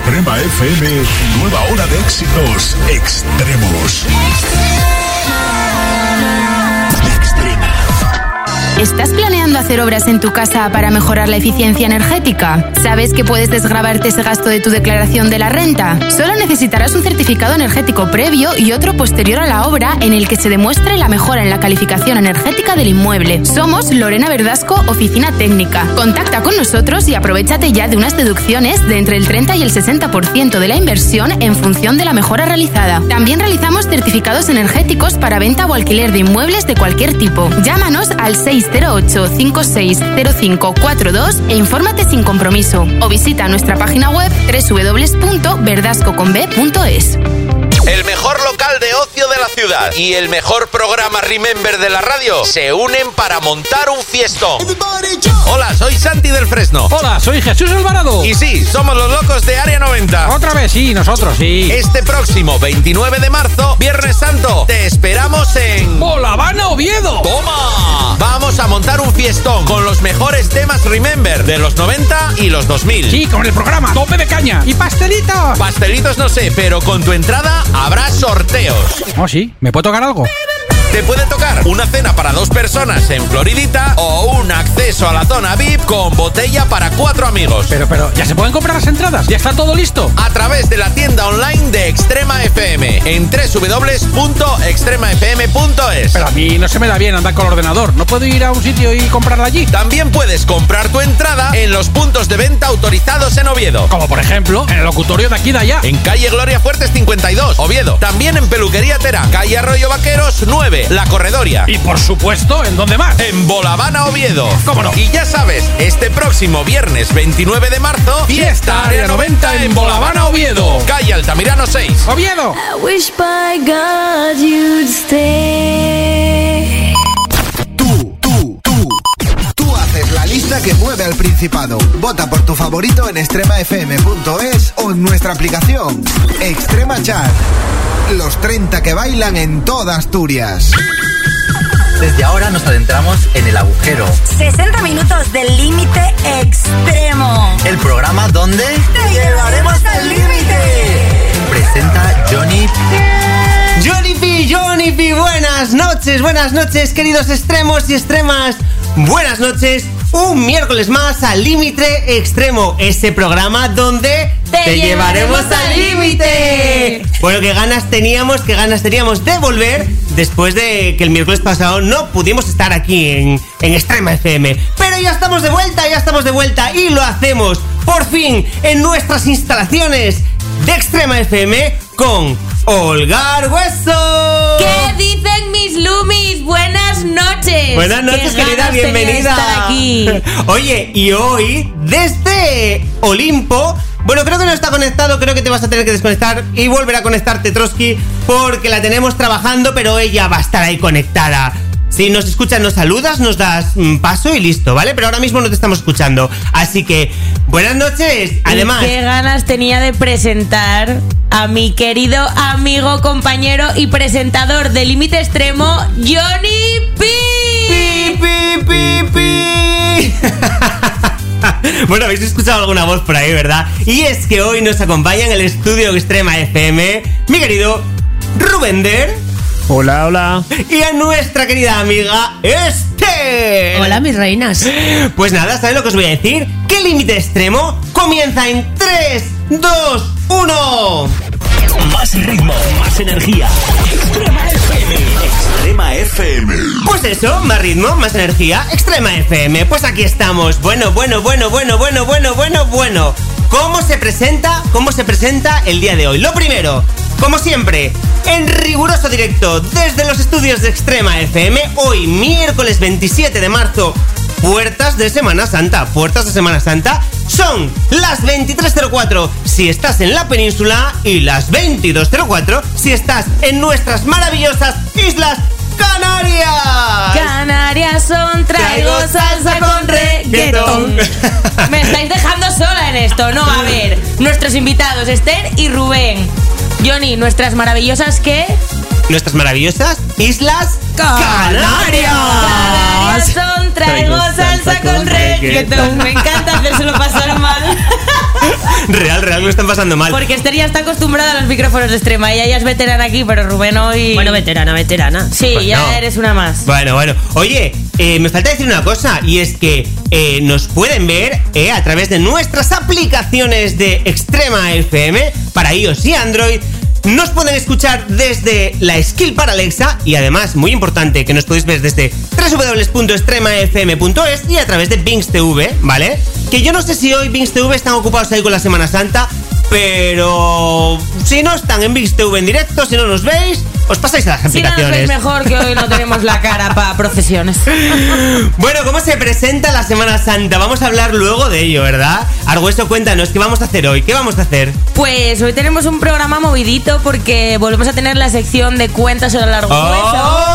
Extrema FM, nueva hora de éxitos extremos. ¿Estás planeando hacer obras en tu casa para mejorar la eficiencia energética? ¿Sabes que puedes desgravarte ese gasto de tu declaración de la renta? Solo necesitarás un certificado energético previo y otro posterior a la obra en el que se demuestre la mejora en la calificación energética del inmueble. Somos Lorena Verdasco, Oficina Técnica. Contacta con nosotros y aprovéchate ya de unas deducciones de entre el 30 y el 60% de la inversión en función de la mejora realizada. También realizamos certificados energéticos para venta o alquiler de inmuebles de cualquier tipo. Llámanos al 608-560542 e infórmate sin compromiso. O visita nuestra página web www.verdascoconb.es. El mejor local de ocio de la ciudad y el mejor programa Remember de la radio se unen para montar un fiestón. Hola, soy Santi del Fresno. Hola, soy Jesús Alvarado. Y sí, somos los locos de Área 90. Otra vez, sí, nosotros, sí. Este próximo 29 de marzo, Viernes Santo, te esperamos en Bolavana, Oviedo. ¡Toma! Vamos a montar un fiestón con los mejores temas Remember de los 90 y los 2000. Sí, con el programa Tope de Caña. Y pastelitos. Pastelitos no sé, pero con tu entrada habrá sorteos. Oh, sí, ¿me puede tocar algo? Te puede tocar una cena para 2 personas en Floridita o un acceso a la zona VIP con botella para 4 amigos. Pero, ¿ya se pueden comprar las entradas? ¿Ya está todo listo? A través de la tienda online de Extrema FM en www.extremafm.es. Pero a mí no se me da bien andar con el ordenador. ¿No puedo ir a un sitio y comprarla allí? También puedes comprar tu entrada en los puntos de venta autorizados en Oviedo. Como por ejemplo, en el locutorio de aquí de allá. En calle Gloria Fuertes 52, Oviedo. También en Peluquería Terán, calle Arroyo Vaqueros 9. La Corredoria. Y por supuesto, ¿en dónde más? En Bolavana, Oviedo. ¿Cómo no? Y ya sabes, este próximo viernes 29 de marzo, Fiesta Área 90 en Bolavana, Oviedo. Calle Altamirano 6. ¡Oviedo! I wish by God you'd stay. Tú haces la lista que mueve al Principado. Vota por tu favorito en extremafm.es o en nuestra aplicación. Extrema Chat. Los 30 que bailan en toda Asturias. Desde ahora nos adentramos en el agujero. 60 minutos del límite extremo. El programa donde te llevaremos al límite. Presenta Johnny P. Buenas noches, queridos extremos y extremas. Buenas noches. Un miércoles más al Límite Extremo, ese programa donde te llevaremos al límite. Bueno, qué ganas teníamos de volver después de que el miércoles pasado no pudimos estar aquí en Extrema FM. Pero ya estamos de vuelta y lo hacemos por fin en nuestras instalaciones de Extrema FM con Olga Argueso. ¿Qué dicen mis Lumis? Buenas noches. Buenas noches, querida, bienvenida. Estar aquí. Oye, y hoy, desde Olimpo, bueno, creo que no está conectado, creo que te vas a tener que desconectar y volver a conectarte, Trotsky, porque la tenemos trabajando, pero ella va a estar ahí conectada. Si nos escuchas, nos saludas, nos das paso y listo, ¿vale? Pero ahora mismo no te estamos escuchando. Así que, buenas noches. Además, qué ganas tenía de presentar a mi querido amigo, compañero y presentador de Límite Extremo, Johnny P. Bueno, habéis escuchado alguna voz por ahí, ¿verdad? Y es que hoy nos acompaña en el estudio Extrema FM mi querido Rubender. Hola. Y a nuestra querida amiga Esther. Hola, mis reinas. Pues nada, ¿sabes lo que os voy a decir? Que Límite Extremo comienza en 3, 2, 1. Más ritmo, más energía. Extrema FM. Pues eso, más ritmo, más energía. Extrema FM. Pues aquí estamos. Bueno. ¿Cómo se presenta el día de hoy? Lo primero, como siempre, en riguroso directo desde los estudios de Extrema FM, hoy miércoles 27 de marzo, puertas de Semana Santa, son las 23:04 si estás en la península y las 22:04 si estás en nuestras maravillosas Islas Canarias. Canarias son, traigo salsa con reggaetón. Me estáis dejando sola en esto, ¿no? A ver, nuestros invitados, Esther y Rubén. Johnny, nuestras maravillosas, ¿qué? Nuestras maravillosas Islas Canarias. Canarias son, traigo salsa con reggaetón. Me encanta hacérselo pasar mal. Real, lo están pasando mal. Porque Esther ya está acostumbrada a los micrófonos de Extrema. Ella ya es veterana aquí, pero Rubén hoy... Bueno, veterana. Sí, pues ya no. eres una más. Bueno. Oye, me falta decir una cosa, y es que nos pueden ver a través de nuestras aplicaciones de Extrema FM para iOS y Android. Nos pueden escuchar desde la skill para Alexa y además, muy importante, que nos podéis ver desde www.extremafm.es y a través de Bings TV, ¿vale? Que yo no sé si hoy Bings TV están ocupados ahí con la Semana Santa, pero si no están en Bings TV en directo, si no nos veis, os pasáis a las aplicaciones. Si no nos veis mejor, que hoy no tenemos la cara para procesiones. Bueno, ¿cómo se presenta la Semana Santa? Vamos a hablar luego de ello, ¿verdad? Argüeso, cuéntanos, ¿qué vamos a hacer hoy? ¿Qué vamos a hacer? Pues hoy tenemos un programa movidito porque volvemos a tener la sección de cuentas al Argüeso.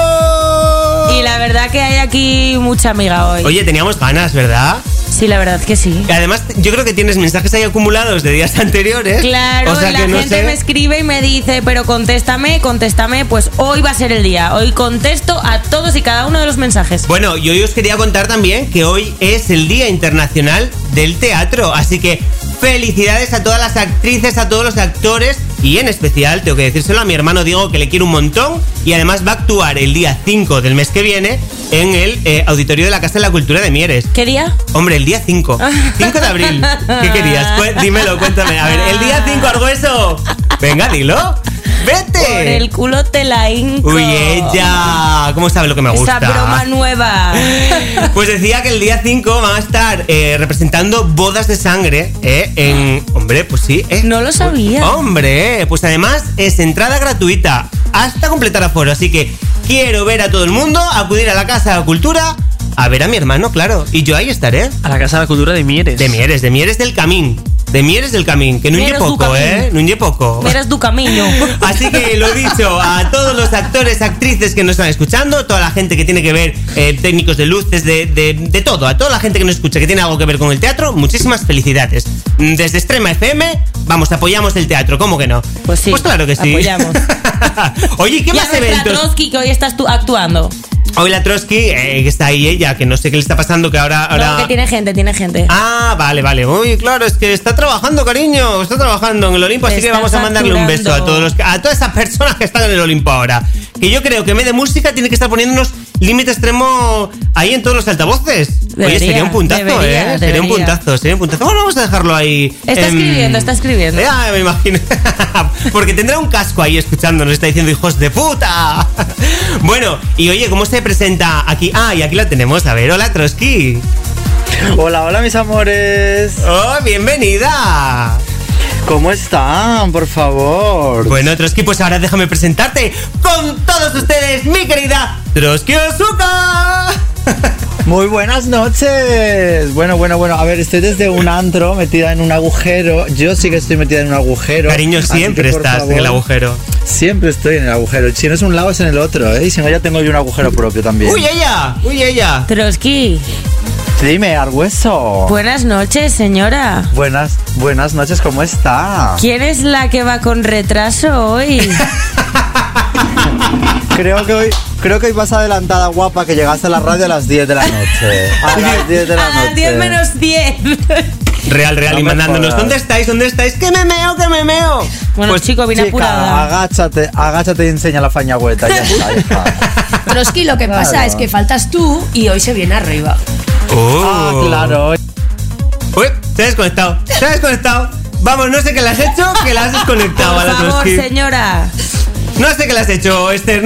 Y la verdad que hay aquí mucha amiga hoy. Oye, teníamos ganas, ¿verdad? Sí, la verdad que sí. Y además, yo creo que tienes mensajes ahí acumulados de días anteriores. Claro, o sea, la que no gente sé. me escribe y me dice, pero contéstame, pues hoy va a ser el día. Hoy contesto a todos y cada uno de los mensajes. Bueno, y hoy os quería contar también que hoy es el Día Internacional del Teatro, así que felicidades a todas las actrices, a todos los actores y en especial tengo que decírselo a mi hermano Diego, que le quiero un montón, y además va a actuar el día 5 del mes que viene en el Auditorio de la Casa de la Cultura de Mieres. ¿Qué día? Hombre, el día 5 de abril. ¿Qué querías? Dímelo, cuéntame. A ver, el día 5, Argüeso. Venga, dilo. ¡Vete! Por el culo te la hinco. Uy, ella. ¿Cómo sabe lo que me gusta? Esa broma nueva. Pues decía que el día 5 van a estar representando Bodas de Sangre Hombre, pues sí. No lo sabía. Hombre, pues además es entrada gratuita hasta completar aforo. Así que quiero ver a todo el mundo acudir a la Casa de la Cultura a ver a mi hermano, claro. Y yo ahí estaré. A la Casa de la Cultura de Mieres. De Mieres del Camín. De Mieres del Camín, que no Mieres lle poco, no lle poco. Mieres du camino. Así que lo dicho, a todos los actores, actrices que nos están escuchando, toda la gente que tiene que ver, técnicos de luces, de todo, a toda la gente que nos escucha que tiene algo que ver con el teatro, muchísimas felicidades. Desde Extrema FM, vamos, apoyamos el teatro, ¿cómo que no? Pues sí. Pues claro que sí. Apoyamos. Oye, ¿qué más eventos? Trotsky, que hoy estás tú actuando. Hoy la Trotsky, que está ahí ella, que no sé qué le está pasando, que ahora... No, que tiene gente. Ah, vale. Uy, claro, es que está trabajando, cariño. Está trabajando en el Olimpo, así que vamos a mandarle un beso a todas esas personas que están en el Olimpo ahora. Que yo creo que en vez de música tiene que estar poniéndonos Límite Extremo ahí en todos los altavoces. Oye, sería un puntazo, Sería un puntazo. Bueno, vamos a dejarlo ahí. Está escribiendo. Ya, me imagino. Porque tendrá un casco ahí escuchándonos, está diciendo hijos de puta. Bueno, y oye, ¿cómo se presenta aquí? Ah, y aquí la tenemos, a ver, hola Trotsky. Hola mis amores. Oh, bienvenida. ¿Cómo están? Por favor. Bueno, Trotsky, pues ahora déjame presentarte con todos ustedes, mi querida Trotsky Ozuka. Muy buenas noches. Bueno. A ver, estoy desde un antro metida en un agujero. Yo sí que estoy metida en un agujero. Cariño, siempre estás en el agujero. Siempre estoy en el agujero. Si no es un lado, es en el otro, ¿eh? Y si no, ya tengo yo un agujero propio también. ¡Uy, ella! Trotsky. Dime, Argüeso. Buenas noches, señora. Buenas noches, ¿cómo está? ¿Quién es la que va con retraso hoy? Creo que hoy vas adelantada, guapa, que llegaste a la radio a las 10 de la noche. A las 10 de la noche. A las 10 menos 10. Real, no y mandándonos. ¿Dónde estáis? ¡Que me meo! Bueno, pues chico, vine apurada. Agáchate y enseña la fañagüeta. Ya está. Trotsky, lo que pasa es que faltas tú y hoy se viene arriba. Claro. Uy, se ha desconectado. Vamos, no sé qué le has hecho, que la has desconectado. Por favor, señora. No sé qué le has hecho, Esther,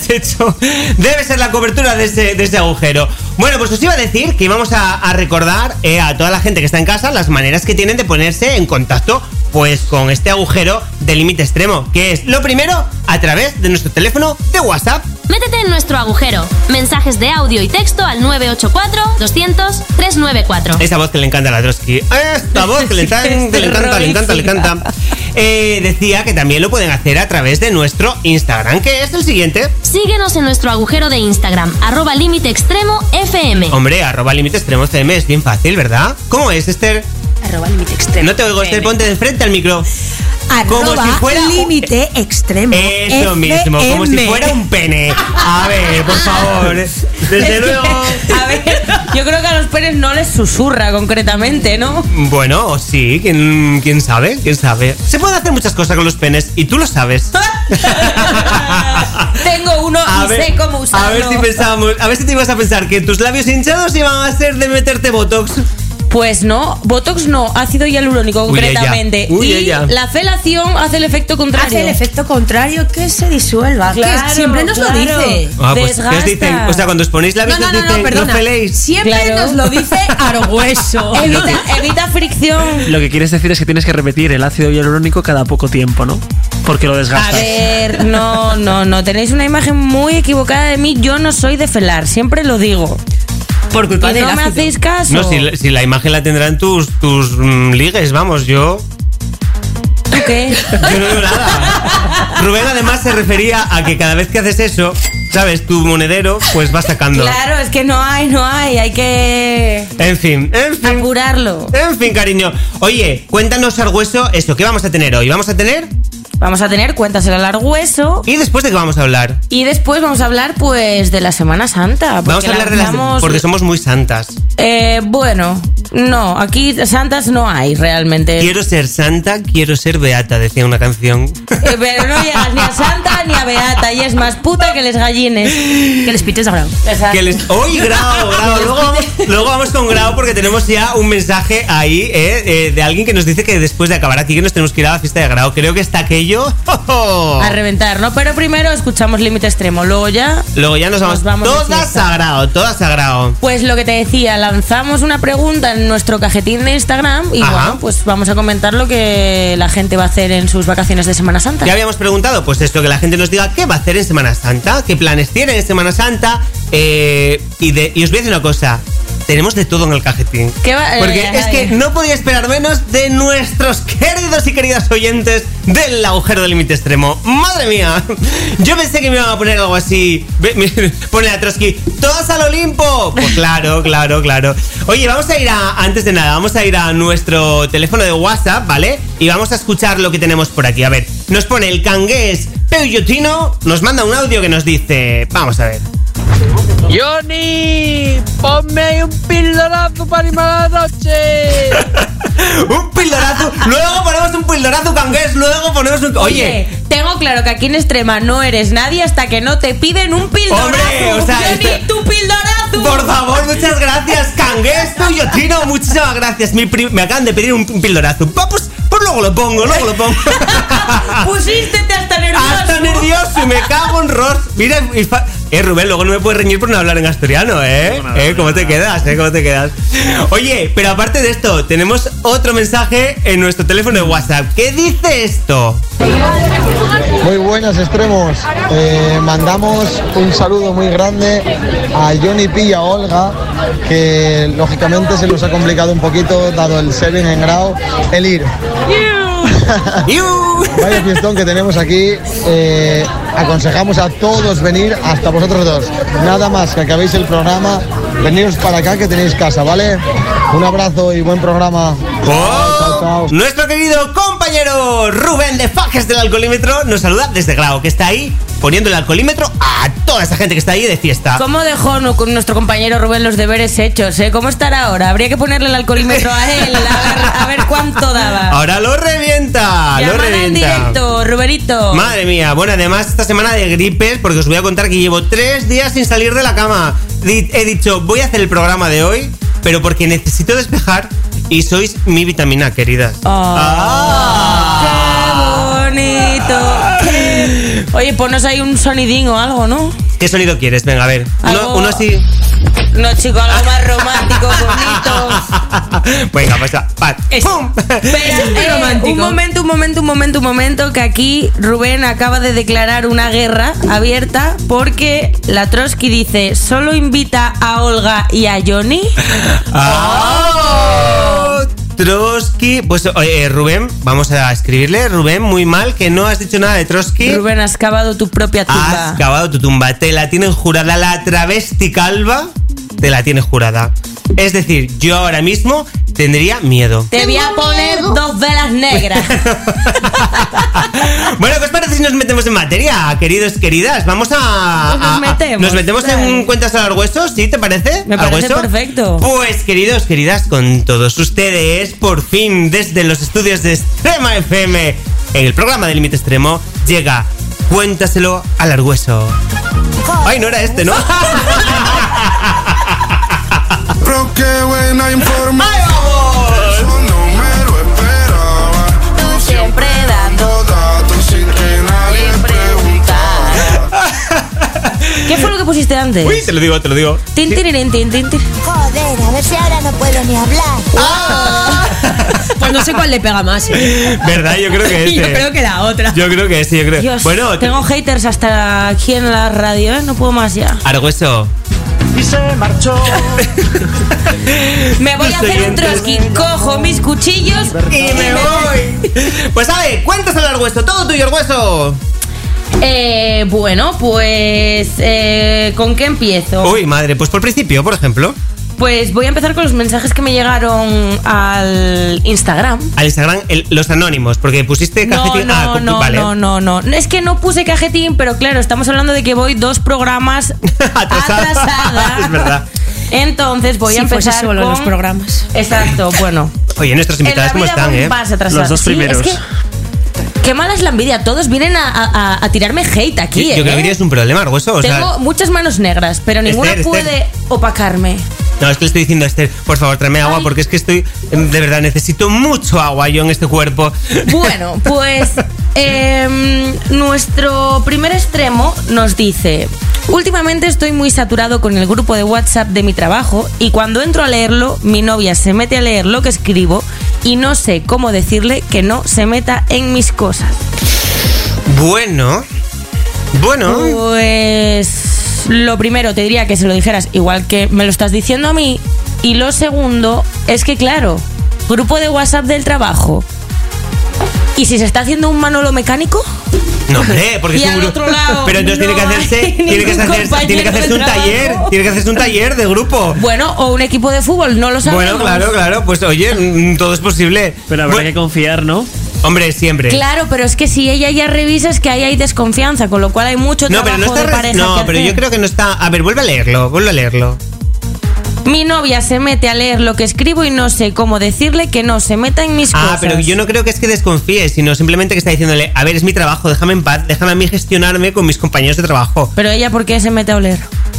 Debe ser la cobertura de ese agujero. Bueno, pues os iba a decir que íbamos a recordar a toda la gente que está en casa las maneras que tienen de ponerse en contacto pues con este agujero de Límite Extremo, que es lo primero a través de nuestro teléfono de WhatsApp. Métete en nuestro agujero. Mensajes de audio y texto al 984-200-394. Esa voz que le encanta a la Trotsky. Esta voz que le encanta. Decía que también lo pueden hacer a través de nuestro Instagram, que es el siguiente. Síguenos en nuestro agujero de Instagram, @Límite Extremo FM. Hombre, @Límite Extremo FM es bien fácil, ¿verdad? ¿Cómo es, Esther? @Límite Extremo. No te oigo, Esther, ponte de frente al micro. Como si fuera Límite Extremo. Eso mismo, como si fuera un pene. A ver, por favor. Desde luego. A ver, yo creo que a los penes no les susurra concretamente, ¿no? Bueno, sí, ¿quién sabe? ¿Quién sabe? Se pueden hacer muchas cosas con los penes y tú lo sabes. Tengo uno y sé cómo usarlo. A ver si te ibas a pensar que tus labios hinchados iban a ser de meterte botox. Pues no, botox no, ácido hialurónico concretamente. La felación hace el efecto contrario. Hace el efecto contrario, que se disuelva. Claro, que siempre nos lo dice. Pues, ¿qué os dicen? O sea, cuando os ponéis labios os dicen, no feléis. Siempre nos lo dice Argüeso. Evita fricción. Lo que quieres decir es que tienes que repetir el ácido hialurónico cada poco tiempo, ¿no? Porque lo desgastas. A ver, no, tenéis una imagen muy equivocada de mí. Yo no soy de felar, siempre lo digo. Por culpa de no me hacéis caso. No, si la imagen la tendrán tus ligues, vamos, yo... ¿Tú qué? Yo no digo nada. Rubén además se refería a que cada vez que haces eso, ¿sabes? Tu monedero, pues vas sacando. Claro, es que no hay que... En fin. Apurarlo. En fin, cariño. Oye, cuéntanos, Argüeso, eso, ¿qué vamos a tener hoy? Vamos a tener Cuéntaselo al Argüeso. ¿Y después de qué vamos a hablar? Y después vamos a hablar, pues, de la Semana Santa. Vamos a hablar de las... Porque somos muy santas. Bueno, no, aquí santas no hay realmente. Quiero ser santa, quiero ser beata, decía una canción. Pero no llegas ni a santa ni a beata, y es más puta que les gallines. Que les pites a Grau. ¡Uy, Grau! Luego vamos con Grau porque tenemos ya un mensaje ahí de alguien que nos dice que después de acabar aquí que nos tenemos que ir a la fiesta de Grau. Creo que está aquello a reventar, ¿no? Pero primero escuchamos Límite Extremo, luego ya nos vamos todas sagrado. Pues lo que te decía, lanzamos una pregunta en nuestro cajetín de Instagram y bueno, pues vamos a comentar lo que la gente va a hacer en sus vacaciones de Semana Santa. Ya habíamos preguntado, pues esto, que la gente nos diga qué va a hacer en Semana Santa, qué planes tiene en Semana Santa, y os voy a decir una cosa. Tenemos de todo en el cajetín. Porque es que no podía esperar menos de nuestros queridos y queridas oyentes del agujero del límite extremo. ¡Madre mía! Yo pensé que me iban a poner algo así. Pone a Trotsky, ¡todas al Olimpo! Pues claro. Oye, antes de nada, vamos a ir a nuestro teléfono de WhatsApp, ¿vale? Y vamos a escuchar lo que tenemos por aquí. A ver, nos pone el cangués Peuyotino, nos manda un audio que nos dice... Vamos a ver. Johnny, ponme ahí un pildorazo para animar la noche. Un pildorazo. Luego ponemos un pildorazo, cangués. Luego ponemos un... Oye, tengo claro que aquí en Extrema no eres nadie hasta que no te piden un pildorazo. Hombre, o sea, Johnny, tu pildorazo. Por favor, muchas gracias, cangués Peuyotino. Muchísimas gracias. Me acaban de pedir un pildorazo. Pues luego lo pongo. Pusístete hasta nervioso. Hasta nervioso, me cago en Ross. Mira, Rubén, luego no me puedes reñir por no hablar en asturiano, ¿eh? ¿Cómo te quedas? Oye, pero aparte de esto, tenemos otro mensaje en nuestro teléfono de WhatsApp. ¿Qué dice esto? Muy buenas, Extremos. Mandamos un saludo muy grande a Johnny P y a Olga, que lógicamente se nos ha complicado un poquito, dado el 7 en Grau, el ir. Vaya fiestón que tenemos aquí. Aconsejamos a todos venir, hasta vosotros dos. Nada más que acabéis el programa, veniros para acá que tenéis casa, ¿vale? Un abrazo y buen programa. Chao. Nuestro querido compañero Rubén de Fajes del Alcoholímetro nos saluda desde Grau, que está ahí poniendo el alcoholímetro a toda esa gente que está ahí de fiesta. ¿Cómo dejó con nuestro compañero Rubén los deberes hechos? ¿Cómo estará ahora? Habría que ponerle el alcoholímetro a él, a ver cuánto daba. Ahora lo revienta. En directo, Rubenito. Madre mía. Bueno, además esta semana de gripes, porque os voy a contar que llevo 3 días sin salir de la cama. He dicho, voy a hacer el programa de hoy, pero porque necesito despejar y sois mi vitamina, queridas. ¡Qué bonito! Oye, ponnos ahí un sonidín o algo, ¿no? ¿Qué sonido quieres? Venga, a ver. Uno así. No, chico, algo más romántico, bonito. Venga, pues ¡pum! Un momento, que aquí Rubén acaba de declarar una guerra abierta porque la Trotsky dice, ¿solo invita a Olga y a Johnny? Trotsky, pues Rubén, vamos a escribirle. Rubén, muy mal que no has dicho nada de Trotsky. Rubén, has cavado tu propia tumba. Has cavado tu tumba, te la tienen jurada. La travesti calva te la tiene jurada. Es decir, yo ahora mismo tendría miedo. Te voy a poner 2 velas negras. Bueno, ¿qué os parece si nos metemos en materia, queridos, queridas? Vamos ¿Nos metemos en cuentas al hueso? ¿Sí? ¿Te parece? Me parece perfecto. Pues, queridos, queridas, con todos ustedes, por fin, desde los estudios de Extrema FM, en el programa de Límite Extremo, llega Cuéntaselo al Argueso. Ay, no era este, ¿no? Qué buena información. ¡Ay, vamos! Eso no me lo esperaba. Tú siempre dando datos sin que nadie preguntara. ¿Qué fue lo que pusiste antes? Uy, te lo digo. Tin. Joder, a ver si ahora no puedo ni hablar. Pues no sé cuál le pega más, ¿Verdad? Yo creo que este. Yo creo que la otra. Yo creo que sí, yo creo. Dios, bueno, tengo haters hasta aquí en la radio, ¿eh? No puedo más ya. Argueso. Y se marchó. Me voy a hacer un trotsky, cojo mis cuchillos y me voy. Pues a ver, cuéntaselo al Argueso, todo tuyo, Argueso. Bueno, pues ¿con qué empiezo? Uy, madre, pues por principio, por ejemplo. Pues voy a empezar con los mensajes que me llegaron al Instagram. Al Instagram, los anónimos, porque pusiste cajetín. Vale. No. Es que no puse cajetín, pero claro, estamos hablando de que voy 2 programas atrasada. Es verdad. Entonces voy a empezar solo con los programas. Exacto, bueno. Oye, nuestros invitados cómo están, Los 2 primeros. Es que, qué mala es la envidia. Todos vienen a tirarme hate aquí. Yo creo que tienes un problema, Argueso. Tengo muchas manos negras, pero ninguna puede opacarme. No, es que le estoy diciendo a Esther, por favor, tráeme agua, porque es que estoy, de verdad, necesito mucho agua yo en este cuerpo. Bueno, pues nuestro primer extremo nos dice: últimamente estoy muy saturado con el grupo de WhatsApp de mi trabajo y cuando entro a leerlo, mi novia se mete a leer lo que escribo y no sé cómo decirle que no se meta en mis cosas. Bueno. Pues lo primero te diría que se lo dijeras igual que me lo estás diciendo a mí. Y lo segundo es que, claro, grupo de WhatsApp del trabajo. ¿Y si se está haciendo un Manolo mecánico? No, hombre, porque y es un al otro lado pero entonces no tiene que hacerse un taller. Tiene que hacerse un taller de grupo. Bueno, o un equipo de fútbol, no lo sabemos. Bueno, claro, pues oye, todo es posible. Pero habrá que confiar, ¿no? Hombre, siempre. Claro, pero es que si ella ya revisa es que ahí hay desconfianza, con lo cual hay mucho trabajo de pareja. No, pero yo creo que no está. A ver, vuelve a leerlo. Mi novia se mete a leer lo que escribo y no sé cómo decirle que no se meta en mis cosas. Pero yo no creo que es que desconfíe, sino simplemente que está diciéndole: a ver, es mi trabajo, déjame en paz, déjame a mí gestionarme con mis compañeros de trabajo. Pero ella, ¿por qué se mete a oler?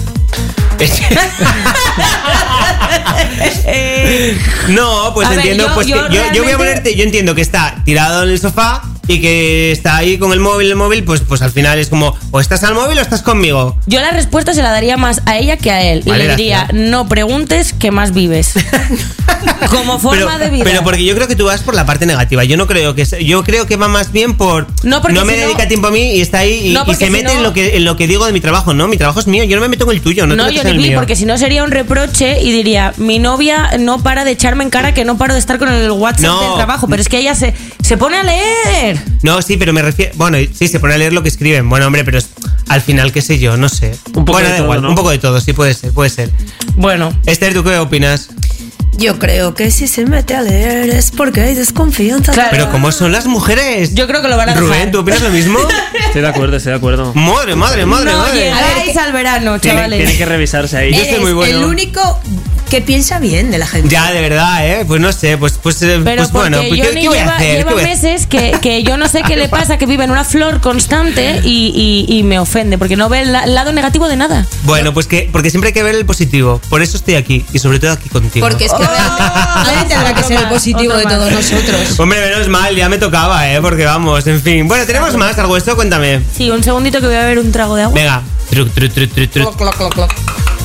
No, pues entiendo, yo voy a ponerte, yo entiendo que está tirado en el sofá y que está ahí con el móvil, pues al final es como, o estás al móvil o estás conmigo. Yo la respuesta se la daría más a ella que a él. Vale, y le diría, no preguntes que más vives. Como forma de vida. Pero porque yo creo que tú vas por la parte negativa. Yo creo que va más bien por no me dedica tiempo a mí y está ahí y se mete en lo que digo de mi trabajo. No, mi trabajo es mío, yo no me meto en el tuyo. No, yo ni vi, porque si no sería un reproche y diría, mi novia no para de echarme en cara que no paro de estar con el WhatsApp del trabajo. Pero es que ella se pone a leer. No, sí, pero me refiero... Bueno, sí, se pone a leer lo que escriben. Bueno, hombre, pero al final, qué sé yo, no sé. Un poco de todo, igual, ¿no? Un poco de todo, sí, puede ser. Bueno. Esther, ¿tú qué opinas? Yo creo que si se mete a leer es porque hay desconfianza. Claro. Pero ¿cómo son las mujeres? Yo creo que lo van a dejar. Rubén, ¿tú opinas lo mismo? Estoy de acuerdo. Madre. No llegáis al verano, chavales. Tiene que revisarse ahí. Yo estoy muy bueno. El único que piensa bien de la gente. Ya, de verdad, pues no sé, pues bueno, pues ¿qué voy a hacer? Lleva meses que yo no sé qué le pasa, que vive en una flor constante y me ofende, porque no ve el lado negativo de nada. Bueno, pues porque siempre hay que ver el positivo. Por eso estoy aquí, y sobre todo aquí contigo. Porque es que realmente tendrá que ser el positivo de todos nosotros. Hombre, menos mal, ya me tocaba, porque vamos, en fin. Bueno, ¿tenemos más, Argueso? Cuéntame. Sí, un segundito que voy a beber un trago de agua. Venga. Cloc.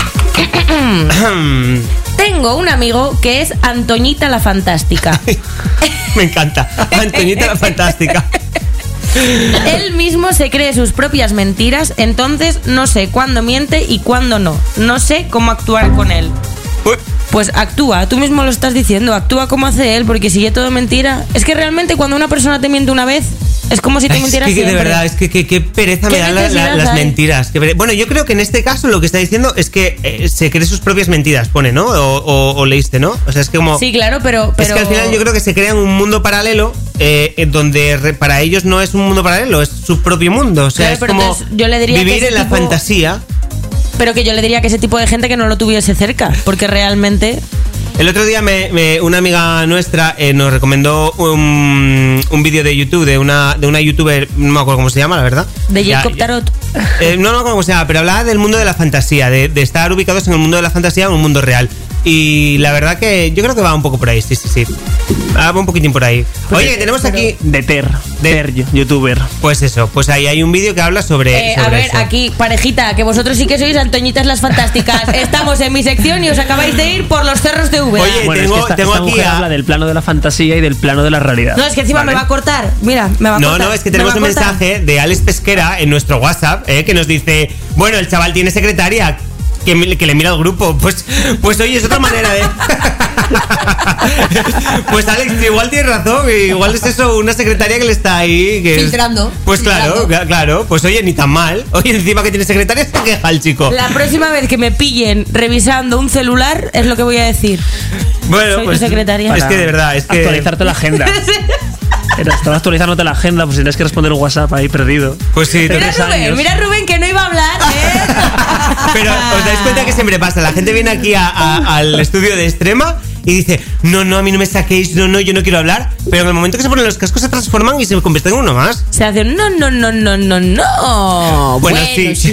Tengo un amigo que es Antoñita la Fantástica. Me encanta. Antoñita la Fantástica. Él mismo se cree sus propias mentiras, entonces no sé cuándo miente y cuándo no. No sé cómo actuar con él. Pues actúa, tú mismo lo estás diciendo, actúa como hace él, porque si es todo mentira. Es que realmente cuando una persona te miente una vez, Es como si te mintieras siempre. De verdad, es que qué pereza me dan las mentiras. Bueno, yo creo que en este caso lo que está diciendo es que se cree sus propias mentiras, pone, ¿no? O leíste, ¿no? O sea, es como... Sí, claro, pero... Es que al final yo creo que se crean un mundo paralelo donde para ellos no es un mundo paralelo, es su propio mundo. O sea, claro, es como yo le diría vivir en la fantasía. Pero que yo le diría que ese tipo de gente que no lo tuviese cerca, porque realmente... El otro día una amiga nuestra nos recomendó un vídeo de YouTube de una youtuber, no me acuerdo cómo se llama, la verdad. De Jacob Tarot. No me acuerdo cómo se llama, pero hablaba del mundo de la fantasía, de estar ubicados en el mundo de la fantasía o en un mundo real. Y la verdad que yo creo que va un poco por ahí, sí. Va un poquitín por ahí. Oye, tenemos aquí... De Ter, youtuber. Pues eso, pues ahí hay un vídeo que habla sobre a ver, eso. Aquí, parejita, que vosotros sí que sois Antoñitas las Fantásticas. Estamos en mi sección y os acabáis de ir por los cerros de V. Oye, bueno, tengo aquí mujer habla del plano de la fantasía y del plano de la realidad. No, es que encima me va a cortar. Mira, me va a cortar. No, es que tenemos un mensaje de Alex Pesquera en nuestro WhatsApp que nos dice, bueno, el chaval tiene secretaria que le mira al grupo. Pues oye, es otra manera de... Pues Alex, igual tienes razón. Igual es eso, una secretaria que le está ahí filtrando. Pues claro. Pues oye, ni tan mal. Oye, encima que tiene secretaria se queja el chico. La próxima vez que me pillen revisando un celular es lo que voy a decir. Bueno, soy pues tu secretaria. Es que de verdad, es que... Actualizarte la agenda. Estaba actualizándote la agenda, pues tienes que responder un WhatsApp ahí perdido. Pues sí. Mira Rubén, que no iba a hablar, Pero os dais cuenta que siempre pasa. La gente viene aquí al estudio de Extrema y dice, no, a mí no me saquéis, no, yo no quiero hablar. Pero en el momento que se ponen los cascos se transforman y se convierten en uno más. Se hace no. Bueno, sí.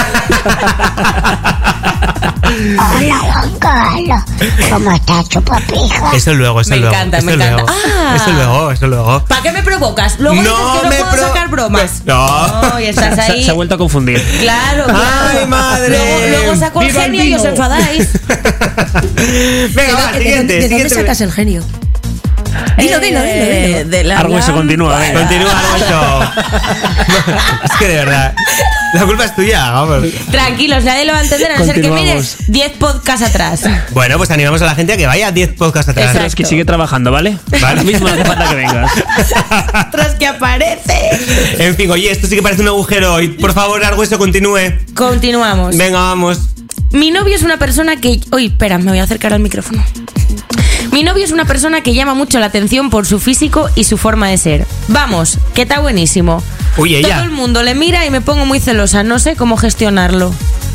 Hola, Juan Carlos. ¿Cómo estás, chupapija? Eso luego. Me encanta. Eso luego. ¿Para qué me provocas? Luego dices que no puedo sacar bromas. No. Y estás ahí. Se ha vuelto a confundir. Claro. Ay, madre. Luego saco el genio y os enfadáis. Venga, va, siguiente. ¿De dónde sacas el genio? Dilo. Argueso, continúa. Continúa, Argueso. Es que de verdad, la culpa es tuya, vamos. Tranquilos, nadie lo va a entender a no ser que mires 10 podcasts atrás. Bueno, pues animamos a la gente a que vaya 10 podcasts atrás. Pero es que sigue trabajando, ¿vale? Ahora mismo no hace falta que vengas. Tras que aparece. En fin, oye, esto sí que parece un agujero. Y por favor, Argueso, continúe. Continuamos. Venga, vamos. Mi novio es una persona que... Uy, espera, me voy a acercar al micrófono. Mi novio es una persona que llama mucho la atención por su físico y su forma de ser. Vamos, que está buenísimo. Uy, ella. Todo el mundo le mira y me pongo muy celosa. No sé cómo gestionarlo.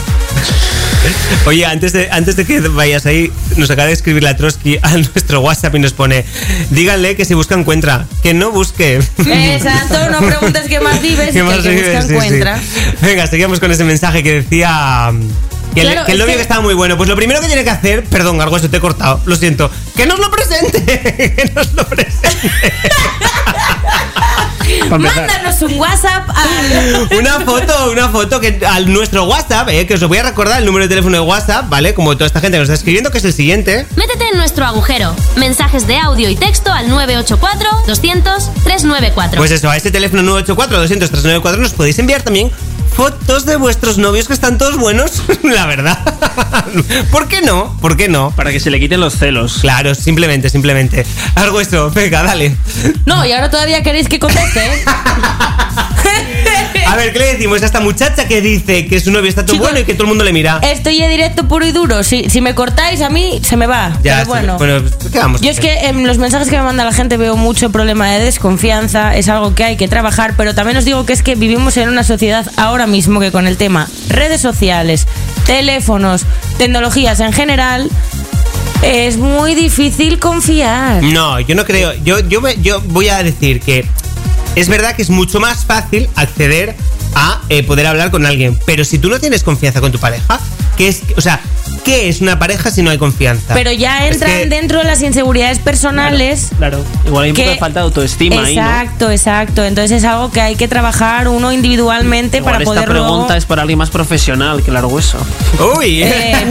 Oye, antes de que vayas ahí, nos acaba de escribir la Trotsky a nuestro WhatsApp y nos pone: díganle que si busca encuentra, que no busque. Exacto, no preguntes qué más vives, que busca encuentra. Sí. Venga, seguimos con ese mensaje que decía... Que el novio que estaba muy bueno. Pues lo primero que tiene que hacer, perdón, Argueso, te he cortado, lo siento, que nos lo presente. Que nos lo presente. Mándanos un WhatsApp una foto que al nuestro WhatsApp, que os lo voy a recordar, el número de teléfono de WhatsApp, ¿vale? Como toda esta gente que nos está escribiendo, que es el siguiente. Métete en nuestro agujero. Mensajes de audio y texto al 984-200-394. Pues eso, a ese teléfono 984-200-394 nos podéis enviar también fotos de vuestros novios que están todos buenos, la verdad. ¿Por qué no? Para que se le quiten los celos. Claro, simplemente. Algo eso, venga, dale. No, y ahora todavía queréis que conteste, ¿eh? A ver, ¿qué le decimos a esta muchacha que dice que su novio está todo bueno y que todo el mundo le mira? Estoy en directo puro y duro. Si me cortáis, a mí se me va. Ya, pero bueno, ¿qué vamos? Yo es que en los mensajes que me manda la gente veo mucho problema de desconfianza. Es algo que hay que trabajar, pero también os digo que es que vivimos en una sociedad ahora mismo que con el tema redes sociales, teléfonos, tecnologías en general, es muy difícil confiar. No, yo no creo. Yo voy a decir que es verdad que es mucho más fácil acceder a poder hablar con alguien, pero si tú no tienes confianza con tu pareja, ¿qué es una pareja si no hay confianza? Pero ya entran dentro de las inseguridades personales. Claro. Igual hay un poco de falta de autoestima ahí, ¿no? Exacto. Entonces es algo que hay que trabajar uno individualmente. Igual para poder. Esta pregunta es para alguien más profesional que el Argueso. Uy.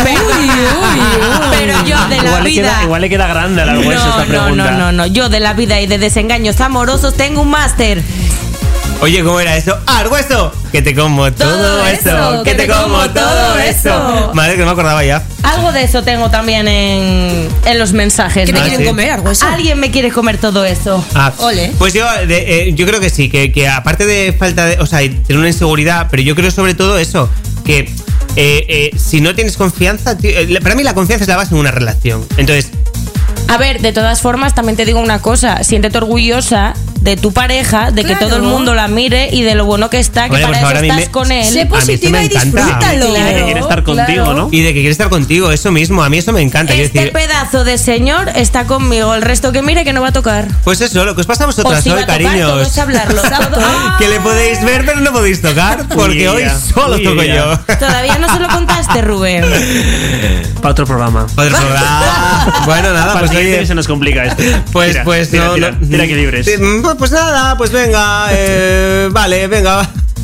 Pero yo de la vida. Igual le queda grande al Argueso esta pregunta. No. Yo de la vida y de desengaños amorosos tengo un máster. Oye, ¿cómo era eso? ¡Argueso! Que te como todo eso. Que te como todo eso. Madre, que no me acordaba ya. Algo de eso tengo también en los mensajes. ¿Qué te quieren comer, Argueso? Alguien me quiere comer todo eso. Ole. Pues yo creo que sí, que aparte de falta de... O sea, tener una inseguridad, pero yo creo sobre todo eso, que si no tienes confianza... Para mí la confianza es la base de una relación. Entonces... A ver, de todas formas, también te digo una cosa. Siéntete orgullosa de tu pareja, de que todo el mundo la mire y de lo bueno que está, que para eso estás con él. Sé positiva y disfrútalo. Y de que quiere estar contigo, ¿no? Y de que quiere estar contigo, eso mismo. A mí eso me encanta. Este pedazo de señor está conmigo. El resto que mire que no va a tocar. Pues eso, lo que os pasa a vosotras hoy, cariños. Todo es hablarlo. Que le podéis ver, pero no podéis tocar, porque hoy solo toco yo. Todavía no se lo contaste, Rubén. Para otro programa. Bueno, nada, para pues oye, se nos complica esto. Tira que libres. Pues nada, pues venga, vale, venga.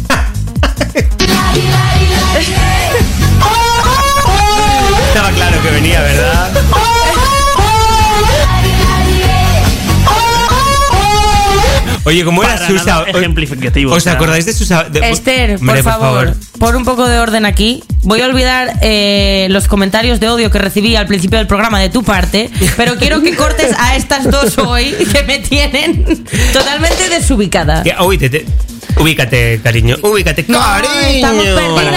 Estaba claro que venía, ¿verdad? Oye, ¿cómo era Susa? Ejemplificativo. ¿Os acordáis de Susa? Esther, por favor, pon un poco de orden aquí. Voy a olvidar los comentarios de odio que recibí al principio del programa de tu parte, pero quiero que cortes a estas dos hoy que me tienen totalmente desubicada. Ubícate, cariño. Ubícate, cariño. Estamos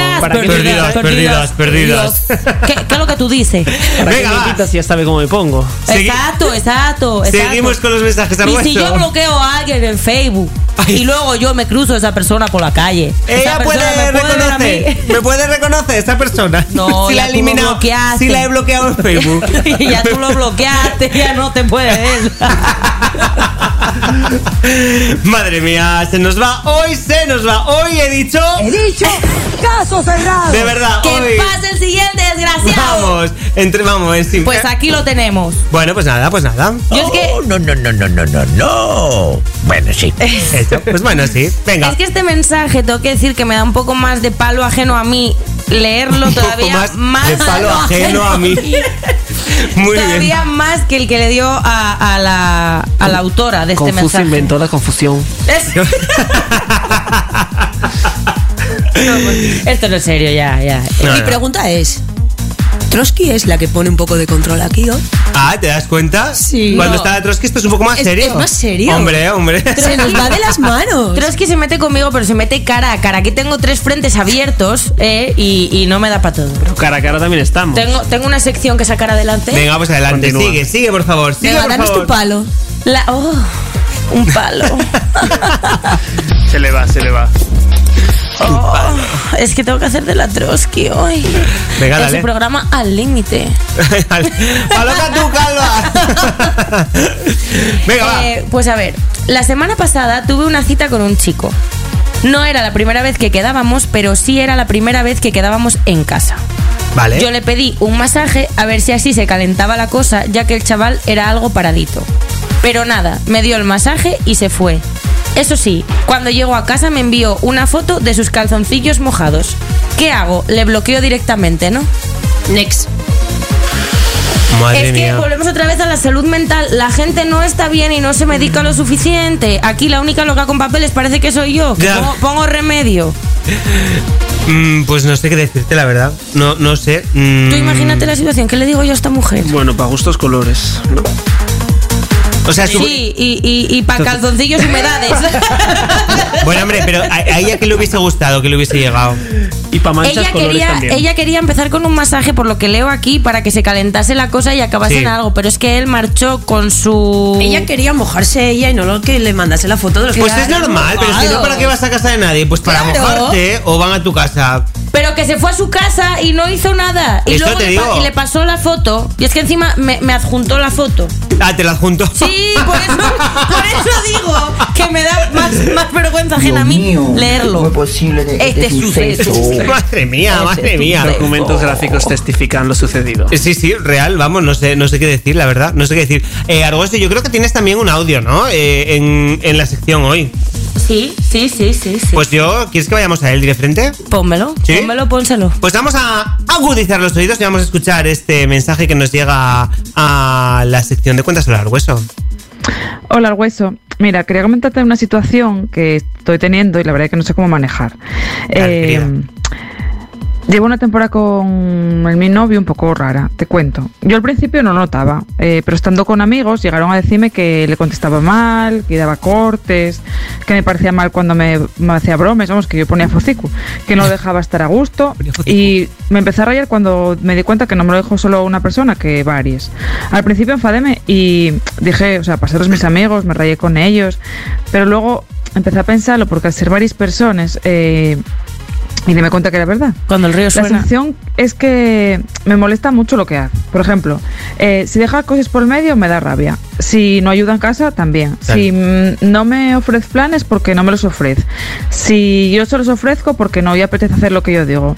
perdidas. ¿Qué es lo que tú dices? Venga, si ya sabe cómo me pongo. Exacto. Seguimos con los mensajes al Y si yo bloqueo a alguien en Facebook y luego yo me cruzo a esa persona por la calle, ella me puede reconocer esa persona. No, si la he eliminado, si la he bloqueado en Facebook. Y ya tú lo bloqueaste, ya no te puede ver. Madre mía, se nos va. Hoy he dicho, caso cerrado. De verdad, que hoy. pase el siguiente, desgraciado. Vamos, en Pues aquí lo tenemos. Bueno, pues nada. Yo es que... No. Bueno, sí. Eso, pues bueno, sí. Venga. Es que este mensaje, tengo que decir que me da un poco más de palo ajeno a mí leerlo todavía más de palo ajeno a mí. Muy todavía bien. Más que el que le dio a la autora de este mensaje. Inventó la confusión. Esto no es serio, ya. Mi pregunta es: ¿Trotsky es la que pone un poco de control aquí hoy? ¿te das cuenta? Sí. Cuando está la Trotsky esto es un poco más serio. Es más serio. Hombre. Se nos va de las manos. Trotsky se mete conmigo, pero se mete cara a cara. Aquí tengo 3 frentes abiertos y no me da para todo. Pero cara a cara también estamos. Tengo una sección que sacar adelante. Venga, pues adelante. Continúa. Sigue, por favor. Venga, danos tu palo. Un palo. Se le va. Es que tengo que hacer de la Trotsky hoy. Venga, en su programa Al Límite. ¡Paloca tu calva! Venga, va. Pues a ver, la semana pasada tuve una cita con un chico. No era la primera vez que quedábamos, pero sí era la primera vez que quedábamos en casa. Vale. Yo le pedí un masaje a ver si así se calentaba la cosa, ya que el chaval era algo paradito. Pero nada, me dio el masaje y se fue. Eso sí, cuando llego a casa me envió una foto de sus calzoncillos mojados. ¿Qué hago? Le bloqueo directamente, ¿no? Next. Madre es que mía. volvemos otra vez a la salud mental. La gente no está bien y no se medica lo suficiente. Aquí la única loca con papeles parece que soy yo. Pongo remedio. Pues no sé qué decirte, la verdad. No sé. Tú imagínate la situación. ¿Qué le digo yo a esta mujer? Bueno, para gustos colores, ¿no? O sea, sí, y para calzoncillos humedades. Bueno, hombre, pero a ella que le hubiese gustado, que le hubiese llegado. Y para manchas colores también. Ella quería empezar con un masaje, por lo que leo aquí, para que se calentase la cosa y acabase en algo. Pero es que él marchó con su... Ella quería mojarse ella y no lo que le mandase la foto de los Pues es normal, pero si no, ¿para qué vas a casa de nadie? Pues para mojarte o van a tu casa. Pero que se fue a su casa y no hizo nada. Y Esto luego le pasó la foto. Y es que encima me adjuntó la foto. ¿Te la adjuntó? Sí, por eso digo que me da más vergüenza ajena a mí leerlo. ¿Cómo es posible este suceso? Madre mía. Documentos gráficos testifican lo sucedido. Sí, real, vamos, no sé qué decir, la verdad. No sé qué decir. Argueso, yo creo que tienes también un audio, ¿no? En la sección hoy. Sí. Pues ¿quieres que vayamos a él de frente? Pónmelo, ¿sí? Pónselo. Pues vamos a agudizar los oídos y vamos a escuchar este mensaje que nos llega a la sección de Cuéntaselo al Argueso. Hola, Argueso. Mira, quería comentarte una situación que estoy teniendo y la verdad es que no sé cómo manejar. Llevo una temporada con mi novio un poco rara, te cuento. Yo al principio no notaba, pero estando con amigos llegaron a decirme que le contestaba mal, que daba cortes, que me parecía mal cuando me hacía bromas, vamos, que yo ponía focicu, que no dejaba estar a gusto. Y me empecé a rayar cuando me di cuenta que no me lo dijo solo una persona, que varias. Al principio enfadéme y dije, o sea, pasaros mis amigos, me rayé con ellos, pero luego empecé a pensarlo porque al ser varias personas... y me cuenta que era verdad. Cuando el río suena. La sensación es que me molesta mucho lo que hace. Por ejemplo, si deja cosas por el medio, me da rabia. Si no ayuda en casa, también. Claro. Si no me ofrece planes, porque no me los ofrece. Si yo se los ofrezco, porque no, y apetece hacer lo que yo digo.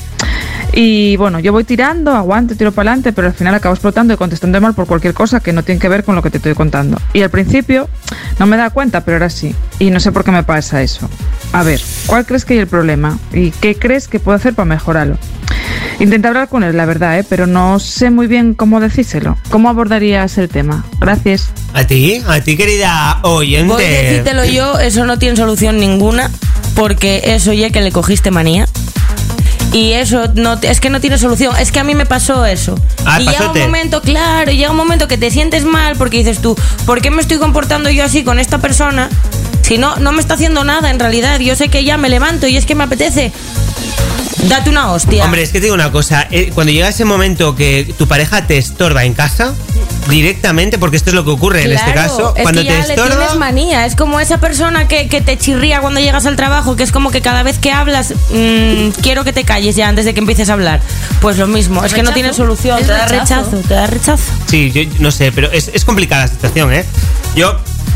Y bueno, yo voy tirando, aguanto, tiro para adelante, pero al final acabo explotando y contestando mal por cualquier cosa que no tiene que ver con lo que te estoy contando. Y al principio no me da cuenta, pero ahora sí. Y no sé por qué me pasa eso. A ver, ¿cuál crees que hay el problema? ¿Y qué crees que puedo hacer para mejorarlo? Intenté hablar con él, la verdad, pero no sé muy bien cómo decírselo. ¿Cómo abordarías el tema? Gracias. ¿A ti, querida oyente? Voy a decírtelo yo, eso no tiene solución ninguna, porque eso ya que le cogiste manía. Y eso no, es que no tiene solución. Es que a mí me pasó eso. Y llega un momento, claro, llega un momento que te sientes mal porque dices tú, ¿por qué me estoy comportando yo así con esta persona? Si no me está haciendo nada en realidad. Yo sé que ya me levanto y es que me apetece. Date una hostia. Hombre, es que te digo una cosa, cuando llega ese momento que tu pareja te estorba en casa, directamente, porque esto es lo que ocurre en este caso, es cuando que ya te estorba, le tienes manía. Es como esa persona que te chirría cuando llegas al trabajo, que es como que cada vez que hablas, quiero que te calles ya antes de que empieces a hablar. Pues lo mismo, es que no tiene solución, te da rechazo. Sí, yo no sé, pero es complicada la situación, ¿eh? Yo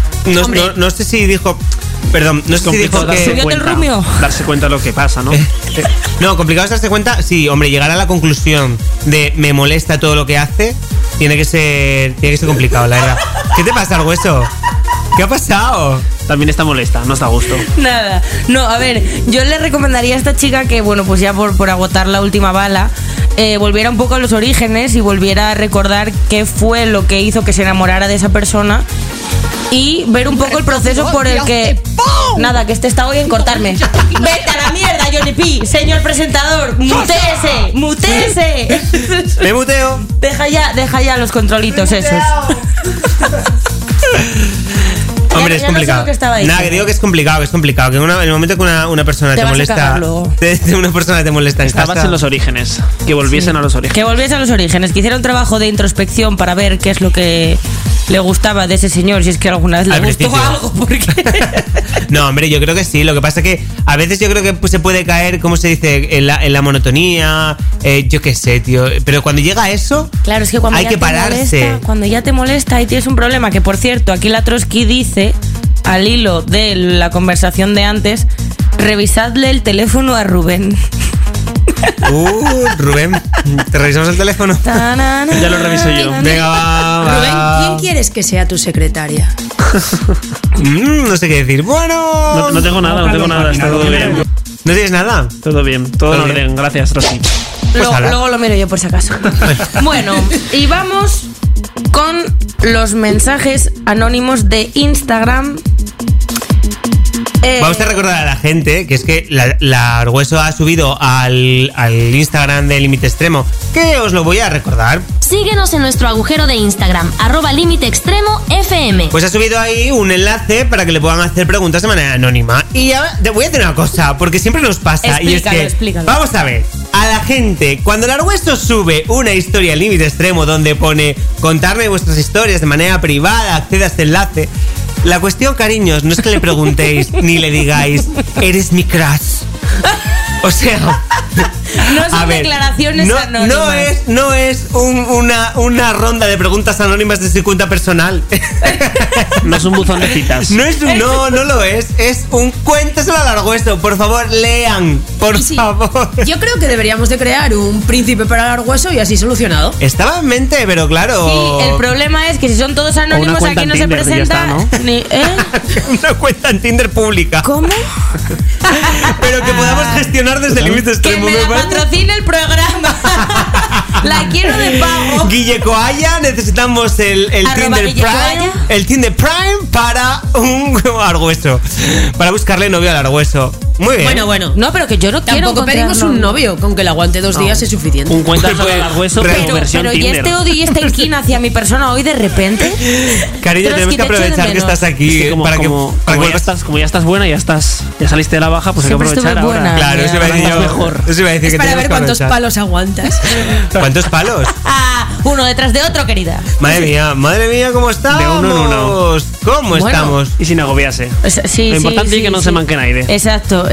no sé si dijo... Perdón, no sé si dijo que... Darse cuenta de lo que pasa, ¿no? No, complicado es darse cuenta. Sí, hombre, llegar a la conclusión de me molesta todo lo que hace, tiene que ser complicado, la verdad. ¿Qué te pasa, al hueso? ¿Qué ha pasado? También está molesta, no está a gusto. Nada, no, a ver, yo le recomendaría a esta chica que, bueno, pues ya por agotar la última bala, volviera un poco a los orígenes y volviera a recordar qué fue lo que hizo que se enamorara de esa persona y ver un poco el proceso por el que... Nada, que este está hoy en cortarme. ¡Vete a la mierda, Johnny P! Señor presentador, ¡mutéese! ¡Me muteo! Deja ya los controlitos esos. Hombre, es complicado. Nada, que digo que es complicado. Que en el momento que una persona te molesta, una persona te molesta en casa. Estabas en los orígenes. Que volviesen a los orígenes. Que volviesen a los orígenes. Que hiciera un trabajo de introspección para ver qué es lo que le gustaba de ese señor, si es que alguna vez le gustó algo. Porque... No, hombre, yo creo que sí. Lo que pasa es que a veces yo creo que pues, se puede caer, ¿cómo se dice? En la monotonía. Yo qué sé, tío. Pero cuando llega a eso, claro, es que cuando hay que pararse. Cuando ya te molesta y tienes un problema, que por cierto, aquí la Trotsky dice, al hilo de la conversación de antes, revisadle el teléfono a Rubén. Rubén, ¿te revisamos el teléfono? Ya lo reviso yo. Venga, va. Rubén, ¿quién quieres que sea tu secretaria? No sé qué decir. Bueno, no tengo nada, está todo bien. ¿No tienes nada? Todo bien, todo en orden, gracias, Rosy. Luego lo miro yo por si acaso. Bueno, y vamos con los mensajes anónimos de Instagram. Vamos a recordar a la gente que es que la Argueso ha subido al Instagram de Límite Extremo, que os lo voy a recordar. Síguenos en nuestro agujero de Instagram, @LímiteExtremoFM. Pues ha subido ahí un enlace para que le puedan hacer preguntas de manera anónima. Y ya te voy a decir una cosa, porque siempre nos pasa. Explícalo. Vamos a ver, a la gente, cuando el Argueso sube una historia al Límite Extremo donde pone contarme vuestras historias de manera privada, accede a este enlace. La cuestión, cariños, no es que le preguntéis ni le digáis, eres mi crush. O sea, no son declaraciones anónimas. No es una ronda de preguntas anónimas de su cuenta personal. No es un buzón de citas. No lo es. Es un cuéntaselo a Argueso. Por favor, lean. Por favor. Yo creo que deberíamos de crear un príncipe para el Argueso y así solucionado. Estaba en mente, pero claro. Sí, el problema es que si son todos anónimos, aquí no se presenta. Una cuenta en Tinder pública. ¿Cómo? Pero que podamos gestionar desde el Límite Extremo. Que me patrocine el programa. La quiero de pago. Guille Coalla, necesitamos el Tinder Prime. El Tinder Prime para un Argüeso. Para buscarle novio al Argüeso. Muy bien. Bueno. No, pero que yo no quiero. Tampoco pedimos un novio, con que le aguante 2 días es suficiente. Un cuentazo al Argüeso, pero versión Pero y Tinder. este odio y esta inquina hacia mi persona hoy de repente. Cariño, tenemos que aprovechar que estás aquí. Es que como ya estás buena, ya saliste de la baja, pues Siempre hay que aprovechar estuve buena. ahora. Claro, eso iba a decir yo. Mejor. Eso iba a decir Es que para tenemos ver que cuántos aprovechar. palos aguantas. ¿Cuántos palos? Uno detrás de otro, querida. Madre mía, ¿cómo estamos? De uno en uno. ¿Cómo estamos? Y sin agobiarse. Sí, Lo importante es que no se manque nadie. Exacto.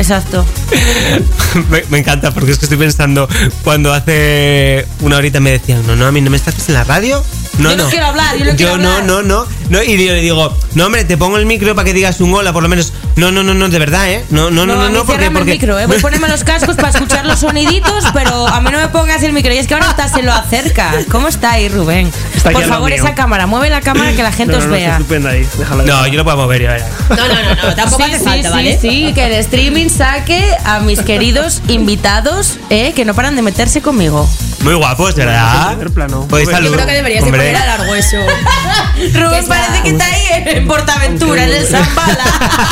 Me encanta porque es que estoy pensando cuando hace una horita me decían, no, a mí no me estás en la radio. Yo no quiero hablar, yo no quiero hablar. No, y yo le digo, no, hombre, te pongo el micro para que digas un hola, por lo menos. No, de verdad, ¿eh? No, porque el micro, ¿eh? Voy a ponerme los cascos para escuchar los soniditos, pero a mí no me pongas el micro. Y es que ahora se lo acerca. ¿Cómo está ahí, Rubén? Por favor, esa cámara, mueve la cámara que la gente os vea. Ahí, no, yo lo puedo mover ya. No, tampoco hace falta, ¿vale? Sí, que el streaming saque a mis queridos invitados, que no paran de meterse conmigo. Muy guapos, ¿verdad? Pues yo creo que deberías de poner al Argüeso. Rubén parece que está ahí en Portaventura, en el Zambala.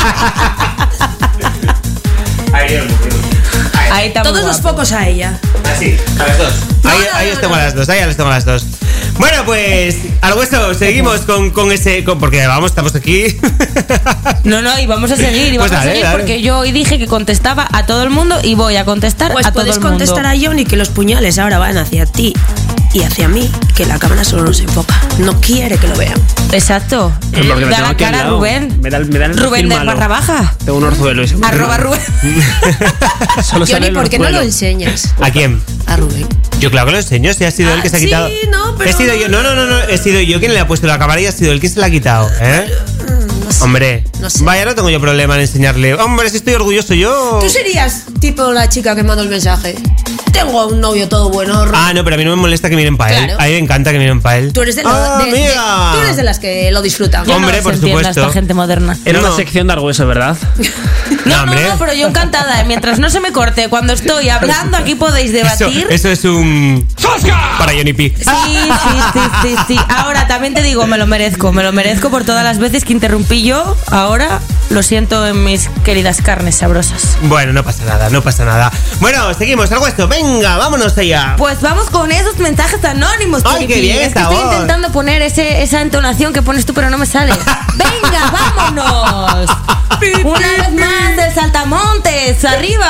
Ahí está. Todos los focos a ella. Así, a las dos. Ahí les tengo a las dos. Bueno, pues Argüeso, seguimos con ese. Porque estamos aquí. No, y vamos a seguir. Pues dale. Porque yo hoy dije que contestaba a todo el mundo y voy a contestar pues a todo el mundo. Puedes contestar a Johnny que los puñales ahora van hacia ti y hacia mí, que la cámara solo nos enfoca. No quiere que lo vean. Exacto. Da la cara a Rubén. Me da el Rubén de barra baja. Tengo un orzuelo. @Rubén. Johnny, ¿por qué no lo enseñas? ¿A quién? A Rubén. Yo claro que lo enseño, si ha sido él que se ha quitado. Sí, no, pero... He sido yo, no, he sido yo quien le ha puesto la cámara y ha sido él quien se la ha quitado, ¿eh? No sé, hombre, no sé. Vaya, no tengo yo problema en enseñarle. Hombre, si estoy orgulloso yo. Tú serías tipo la chica que mandó el mensaje. Tengo un novio todo bueno. No, pero a mí no me molesta que miren para él. A mí me encanta que miren para él. Tú eres de, amiga. tú eres de las que lo disfrutan. Hombre, por supuesto. Esta gente moderna. Era una sección de Argüeso, ¿verdad? No, pero yo encantada. Mientras no se me corte, cuando estoy hablando, aquí podéis debatir. Eso es un... para Johnny P. Sí. Ahora, también te digo, me lo merezco por todas las veces que interrumpí yo. Ahora lo siento en mis queridas carnes sabrosas. Bueno, no pasa nada. Bueno, seguimos, Argüeso. Venga, vámonos allá. Pues vamos con esos mensajes anónimos. Ay, qué bien es que estoy intentando poner esa entonación que pones tú, pero no me sale. Venga, vámonos. Una vez más del Saltamontes, arriba.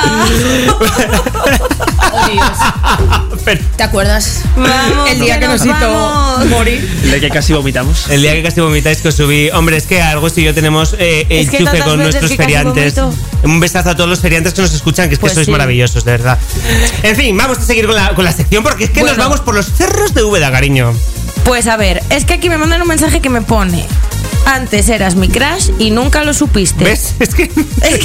Oh, Dios. ¿Te acuerdas? Vamos, el día que nos hizo morir. El día que casi vomitamos. El día que casi vomitáis que os subí. Hombre, es que Argüeso y yo tenemos enchufe con nuestros feriantes. Un besazo a todos los feriantes que nos escuchan, que es que sois maravillosos, de verdad. En fin, vamos a seguir con la sección porque es que nos vamos por los cerros de Úbeda, cariño. Pues a ver, es que aquí me mandan un mensaje que me pone: antes eras mi crush y nunca lo supiste. ¿Ves? Es que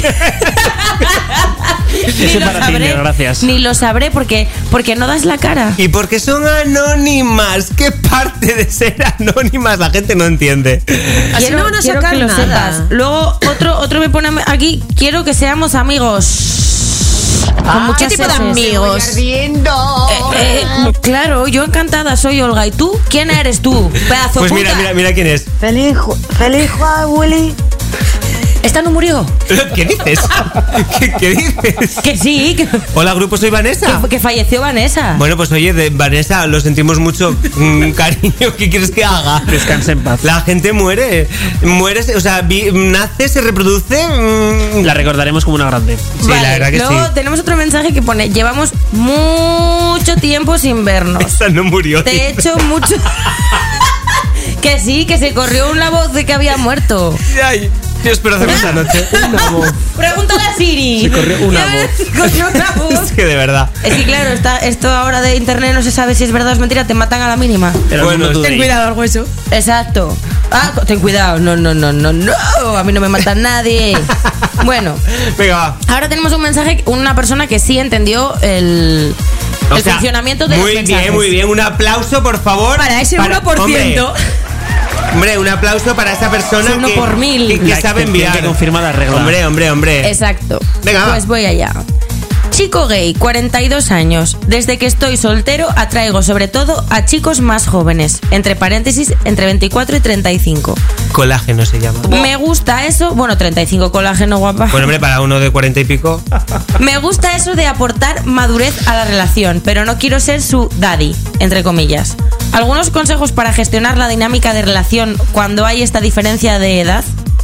ni lo sabré porque no das la cara. Y porque son anónimas. ¿Qué parte de ser anónimas la gente no entiende? Así no van a sacar que lo sepas. Luego otro me pone aquí: quiero que seamos amigos. ¿Qué tipo de amigos? Claro, yo encantada soy Olga. ¿Y tú? ¿Quién eres tú? Pedazo pues puta. mira quién es. Feliz Willy. ¿Esta no murió? ¿Qué dices? ¿Qué dices? Que sí. Hola, grupo, soy Vanessa. Que falleció Vanessa. Bueno, pues oye, Vanessa, lo sentimos mucho. Cariño, ¿qué quieres que haga? Descansa en paz. La gente muere, o sea, nace, se reproduce. La recordaremos como una grande. Sí, vale, la verdad que luego sí. Tenemos otro mensaje que pone: llevamos mucho tiempo sin vernos. Esa no murió. Te he hecho mucho... Que sí, que se corrió una voz de que había muerto. Ay, yo espero hacerlo esta noche. Una voz. Pregúntale a Siri. Se corrió una voz. Es que de verdad. Es que claro, esto ahora de internet no se sabe si es verdad o es mentira, te matan a la mínima. Pero bueno, ten cuidado, Argüeso. Exacto. Ten cuidado. No, a mí no me mata nadie. Bueno, venga, va. Ahora tenemos un mensaje, una persona que sí entendió el funcionamiento de los mensajes. Muy bien. Un aplauso, por favor. Para ese 1%. Hombre, un aplauso para esa persona uno por mil. que sabe enviar. Que confirma la regla. Hombre. Exacto. Venga, pues voy allá. Chico gay, 42 años. Desde que estoy soltero atraigo sobre todo a chicos más jóvenes. Entre paréntesis, entre 24 y 35. Colágeno se llama. Me gusta eso. Bueno, 35 colágeno, guapa. Bueno, hombre, para uno de 40 y pico. Me gusta eso de aportar madurez a la relación, pero no quiero ser su daddy, entre comillas. ¿Algunos consejos para gestionar la dinámica de relación cuando hay esta diferencia de edad?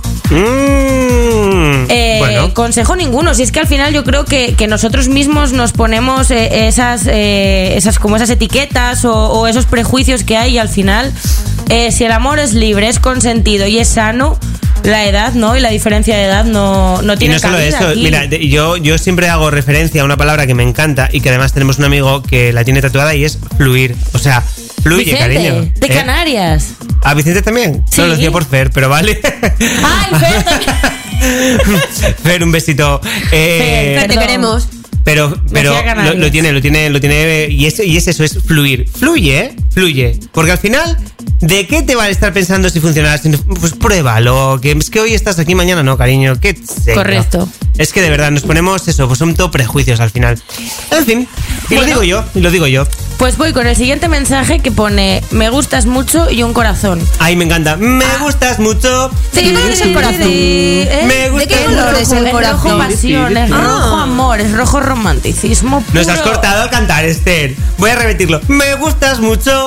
Bueno. Consejo ninguno. Si es que al final yo creo que nosotros mismos nos ponemos esas etiquetas o esos prejuicios que hay, y al final si el amor es libre, es consentido y es sano, la edad no, y la diferencia de edad no tiene cabida. Y no solo eso, aquí. Mira, yo siempre hago referencia a una palabra que me encanta y que además tenemos un amigo que la tiene tatuada, y es fluir. O sea, fluye, Vicente, cariño. De Canarias. ¿A Vicente también? Sí. No, lo decía por Fer, pero vale. ¡Ay, Fer también! Fer, un besito. Fer, te queremos. Pero lo tiene y es eso, es fluir. Fluye. Porque al final, ¿de qué te va a estar pensando si funcionará? Pues pruébalo, que es que hoy estás aquí, mañana no, cariño. ¿Qué sé? Correcto. Es que de verdad nos ponemos eso, pues son todo prejuicios al final. En fin, y lo digo yo. Pues voy con el siguiente mensaje que pone: me gustas mucho y un corazón. Ay, me encanta. Me gustas mucho. Sí, el corazón. Me gusta. ¿De qué color es el corazón? Es rojo pasión, es rojo amor, es rojo romanticismo puro. Nos has cortado al cantar, Esther. Voy a repetirlo. Me gustas mucho.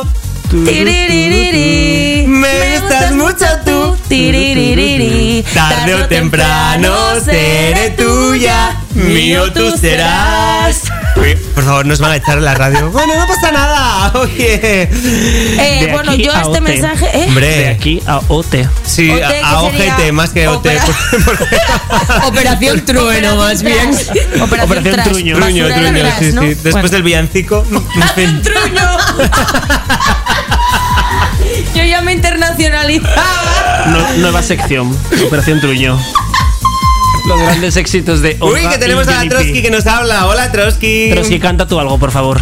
Me gustas mucho tú. Tarde o temprano seré tuya. Mío tú serás. Por favor, nos van a echar la radio. Bueno, no pasa nada. Oye. Bueno, yo este mensaje. Hombre, de aquí a OT. Sí, a OGT más que OT. Operación Trueno, más bien. Operación Truño. Truño, sí, ¿no? sí. Después del villancico. Truño. Yo ya me internacionalizaba. Nueva sección, Operación Truño. Los grandes éxitos de Olga. Uy, que tenemos a la Trotsky que nos habla. Hola, Trotsky. Trotsky, canta tú algo, por favor.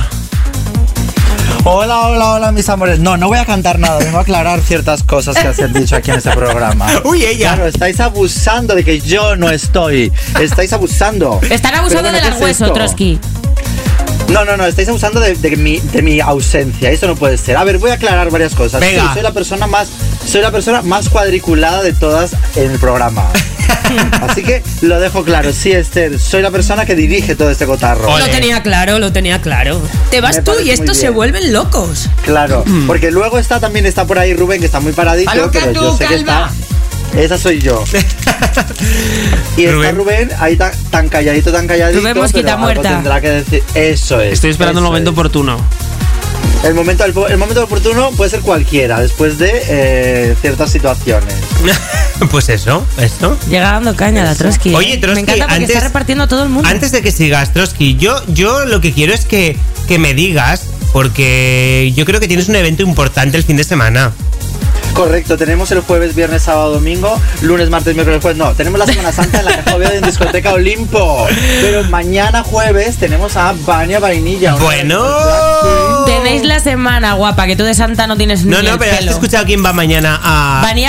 Hola, mis amores. No voy a cantar nada, vengo a aclarar ciertas cosas que has dicho aquí en este programa. Uy, ella. Claro, estáis abusando de que yo no estoy. Estáis abusando. Están abusando del hueso, Trotsky. No, estáis abusando de mi ausencia. Eso no puede ser. A ver, voy a aclarar varias cosas. Venga. Sí, soy la persona más cuadriculada de todas en el programa. Así que lo dejo claro. Sí, Esther, soy la persona que dirige todo este cotarro. Lo tenía claro. Te vas tú y estos se vuelven locos. Claro, porque luego también está por ahí Rubén, que está muy paradito, pero yo sé que está. Esa soy yo. Y está Rubén ahí tan calladito. Rubén Mosquita muerta. Tendrá que decir. Eso es. Estoy esperando el momento oportuno. El momento oportuno puede ser cualquiera, después de ciertas situaciones. Pues eso, esto. Llega dando caña la Trotsky. Oye, Trotsky, me encanta porque está repartiendo a todo el mundo. Antes de que sigas, Trotsky, yo lo que quiero es que me digas, porque yo creo que tienes un evento importante el fin de semana. Correcto, tenemos el jueves, viernes, sábado, domingo, lunes, martes, miércoles, jueves. No, tenemos la Semana Santa en la Caja Oviedo en Discoteca Olimpo. Pero mañana jueves tenemos a Vania Vainilla. Bueno. Tenéis la semana, guapa, que tú de Santa no tienes ni el pero pelo. ¿has escuchado quién va mañana a...? Vanilla.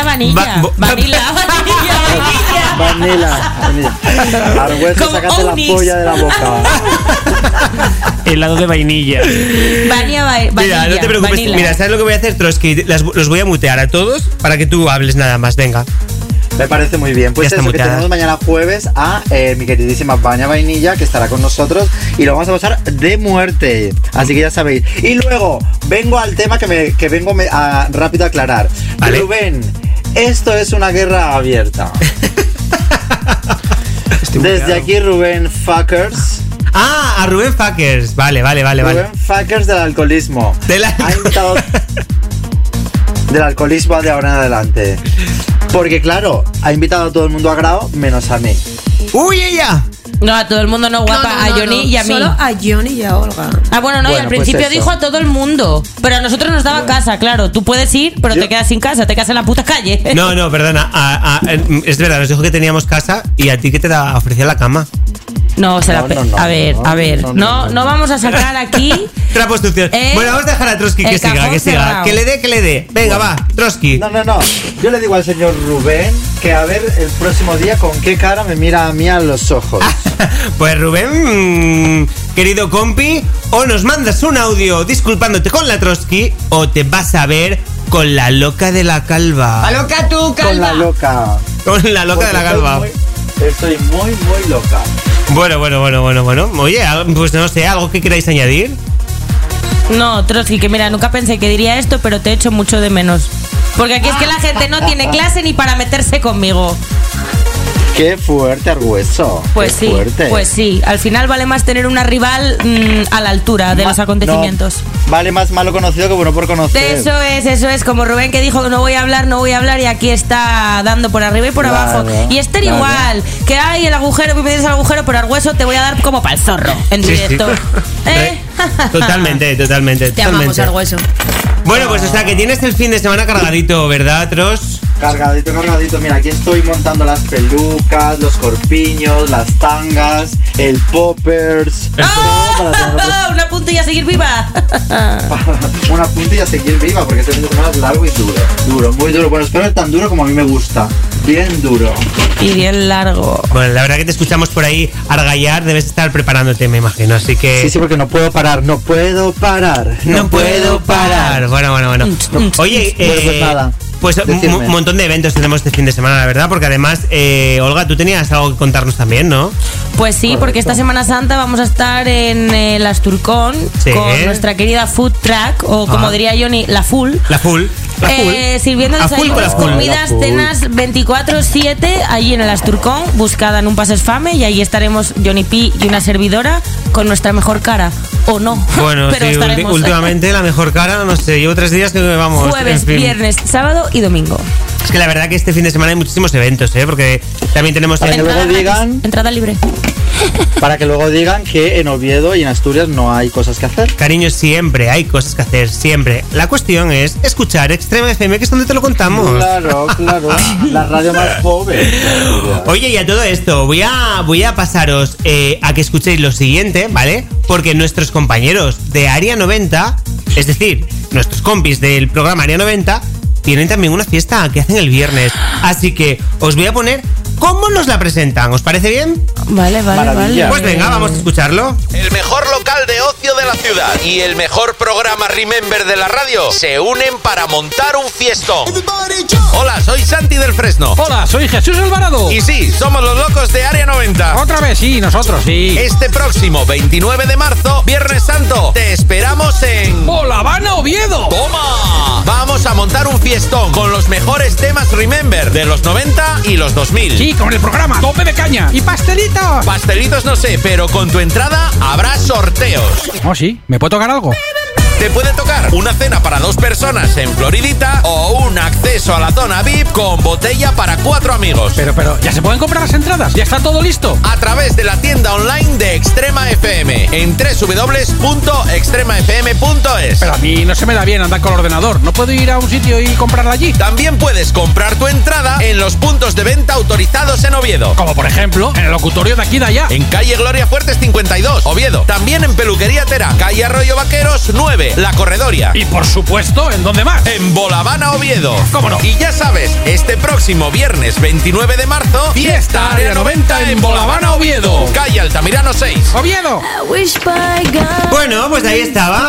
Argüenza, sácate la polla de la boca. Helado de vainilla. Vanilla. Mira, no te preocupes. Vanilla. Mira, ¿sabes lo que voy a hacer, Trotsky? Los voy a mutear a todos para que tú hables nada más. Venga. Me parece muy bien. Pues ya eso, que tenemos mañana jueves a mi queridísima Vania Vainilla, que estará con nosotros y lo vamos a pasar de muerte. Así que ya sabéis. Y luego vengo al tema que vengo a rápido aclarar. ¿Vale? Rubén, esto es una guerra abierta. Desde aquí, Rubén Fuckers. Ah, a Rubén Fuckers. Vale. Rubén Fuckers del alcoholismo. Ha invitado del alcoholismo de ahora en adelante. Porque claro, ha invitado a todo el mundo a grado, menos a mí. ¡Uy, ella! No, a todo el mundo no, guapa. A Johnny y a mí. Solo a Johnny y a Olga. Ah, bueno, y al principio pues dijo a todo el mundo. Pero a nosotros nos daba casa, claro. Tú puedes ir, pero te quedas sin casa. Te quedas en la puta calle. No, perdona. Es verdad, nos dijo que teníamos casa y a ti que te ofrecía la cama. No, se la a ver, no vamos a sacar aquí trapos sucios. Bueno, vamos a dejar a Trotsky que siga. cerrado. Que le dé. Venga, va, Trotsky. No. Yo le digo al señor Rubén que a ver el próximo día con qué cara me mira a mí a los ojos. Pues Rubén, querido compi, o nos mandas un audio disculpándote con la Trotsky o te vas a ver con la loca de la calva. ¡La loca tú, calva! Con la loca. Con la loca de la calva. Estoy muy loca. Bueno. Oye, pues no sé, ¿algo que queráis añadir? No, Trotsky, que mira, nunca pensé que diría esto, pero te echo mucho de menos. Porque aquí es que la gente no tiene clase ni para meterse conmigo. Qué fuerte, Argueso. Pues Qué sí, fuerte. pues sí. Al final vale más tener una rival a la altura de los acontecimientos. No, vale más malo conocido que bueno por conocer. Eso es. Como Rubén que dijo que no voy a hablar y aquí está dando por arriba y por abajo. Y Esther igual. Que hay el agujero, me pides el agujero, pero Argueso te voy a dar como para el zorro en directo. Totalmente. Te amamos, Argueso. Bueno, pues o sea que tienes el fin de semana cargadito, ¿verdad, Tros? Cargadito. Mira, aquí estoy montando las pelucas, los corpiños, las tangas, el poppers. Una puntilla a seguir viva. Una puntilla a seguir viva, porque este fin de semana es largo y duro. Muy duro. Bueno, espero tan duro como a mí me gusta. Bien duro. Y bien largo. Bueno, la verdad que te escuchamos por ahí argallar, debes estar preparándote, me imagino, así que... Sí, porque no puedo parar. No puedo parar. Bueno. Oye, pues nada. Pues un montón de eventos tenemos este fin de semana, la verdad, porque además, Olga, tú tenías algo que contarnos también, ¿no? Pues sí, porque esta Semana Santa vamos a estar en el Asturcón con nuestra querida Food Truck, o como diría Johnny, la Full. Sirviendo desayunos, comidas, cenas 24/7 allí en el Asturcón. Buscada en un Pases Fame y ahí estaremos Johnny P y una servidora con nuestra mejor cara. O no. Bueno, pero sí, estaremos. Últimamente la mejor cara, no sé, llevo 3 días que vamos. Jueves, viernes, sábado y domingo. Es que la verdad que este fin de semana hay muchísimos eventos, porque también tenemos... Entrada libre. Para que luego digan que en Oviedo y en Asturias no hay cosas que hacer. Cariño, siempre hay cosas que hacer, siempre. La cuestión es escuchar Extrema FM, que es donde te lo contamos. Claro. La radio más pobre. Oye, y a todo esto, voy a pasaros a que escuchéis lo siguiente, ¿vale? Porque nuestros compañeros de Área 90, es decir, nuestros compis del programa Área 90, tienen también una fiesta que hacen el viernes. Así que os voy a poner cómo nos la presentan. ¿Os parece bien? Vale. Pues venga, vamos a escucharlo. El mejor local de ocio de la ciudad y el mejor programa Remember de la radio se unen para montar un fiestón. Hola, soy Santi del Fresno. Hola, soy Jesús Alvarado. Y sí, somos los locos de Área 90. Otra vez, sí, nosotros, sí. Este próximo 29 de marzo, Viernes Santo, te esperamos en... ¡Bolavana, Oviedo! ¡Toma! Vamos a montar un fiestón con los mejores temas Remember de los 90 y los 2000. Sí, con el programa Tope de Caña. ¡Y pastelitos! Pastelitos no sé, pero con tu entrada habrá sorteos. Oh, sí, ¿me puede tocar algo? Te puede tocar una cena para 2 personas en Floridita o un acceso a la zona VIP con botella para 4 amigos. Pero, ¿ya se pueden comprar las entradas? ¿Ya está todo listo? A través de la tienda online de Extrema FM en www.extremafm.es. Pero a mí no se me da bien andar con el ordenador. ¿No puedo ir a un sitio y comprarla allí? También puedes comprar tu entrada en los puntos de venta autorizados en Oviedo. Como por ejemplo, en el locutorio de aquí de allá. En calle Gloria Fuertes 52, Oviedo. También en Peluquería Terán, calle Arroyo Vaqueros 9, La Corredoria. Y por supuesto, ¿en dónde más? En Bolavana, Oviedo. ¿Cómo no? Y ya sabes, este próximo viernes 29 de marzo, fiesta Área 90 en Bolavana, Oviedo. Calle Altamirano 6. Oviedo. Bueno, pues ahí estaba,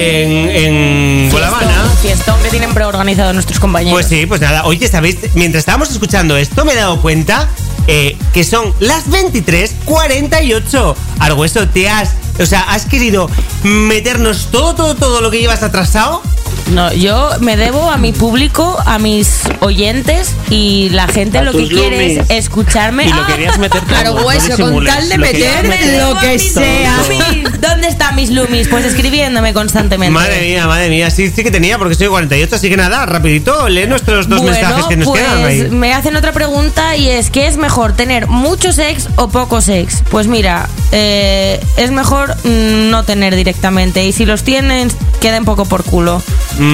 en Bolavana. Fiestón que tienen preorganizado nuestros compañeros. Pues sí, pues nada. Oye, ¿sabéis? Mientras estábamos escuchando esto, me he dado cuenta que son las 23:48. Argueso, has querido meternos todo lo que llevas atrasado. No, yo me debo a mi público, a mis oyentes, y la gente lo que quiere es escucharme. Y lo querías meter todo. Argueso, con tal de meterme lo que sea. ¿Dónde están mis loomies? Pues escribiéndome constantemente. Madre mía, sí que tenía, porque soy 48, así que nada, rapidito, lee nuestros 2 mensajes que nos quedan ahí. Me hacen otra pregunta y es, ¿qué es mejor, tener mucho sex o poco sex? Pues mira, es mejor no tener directamente, y si los tienen, queda un poco por culo.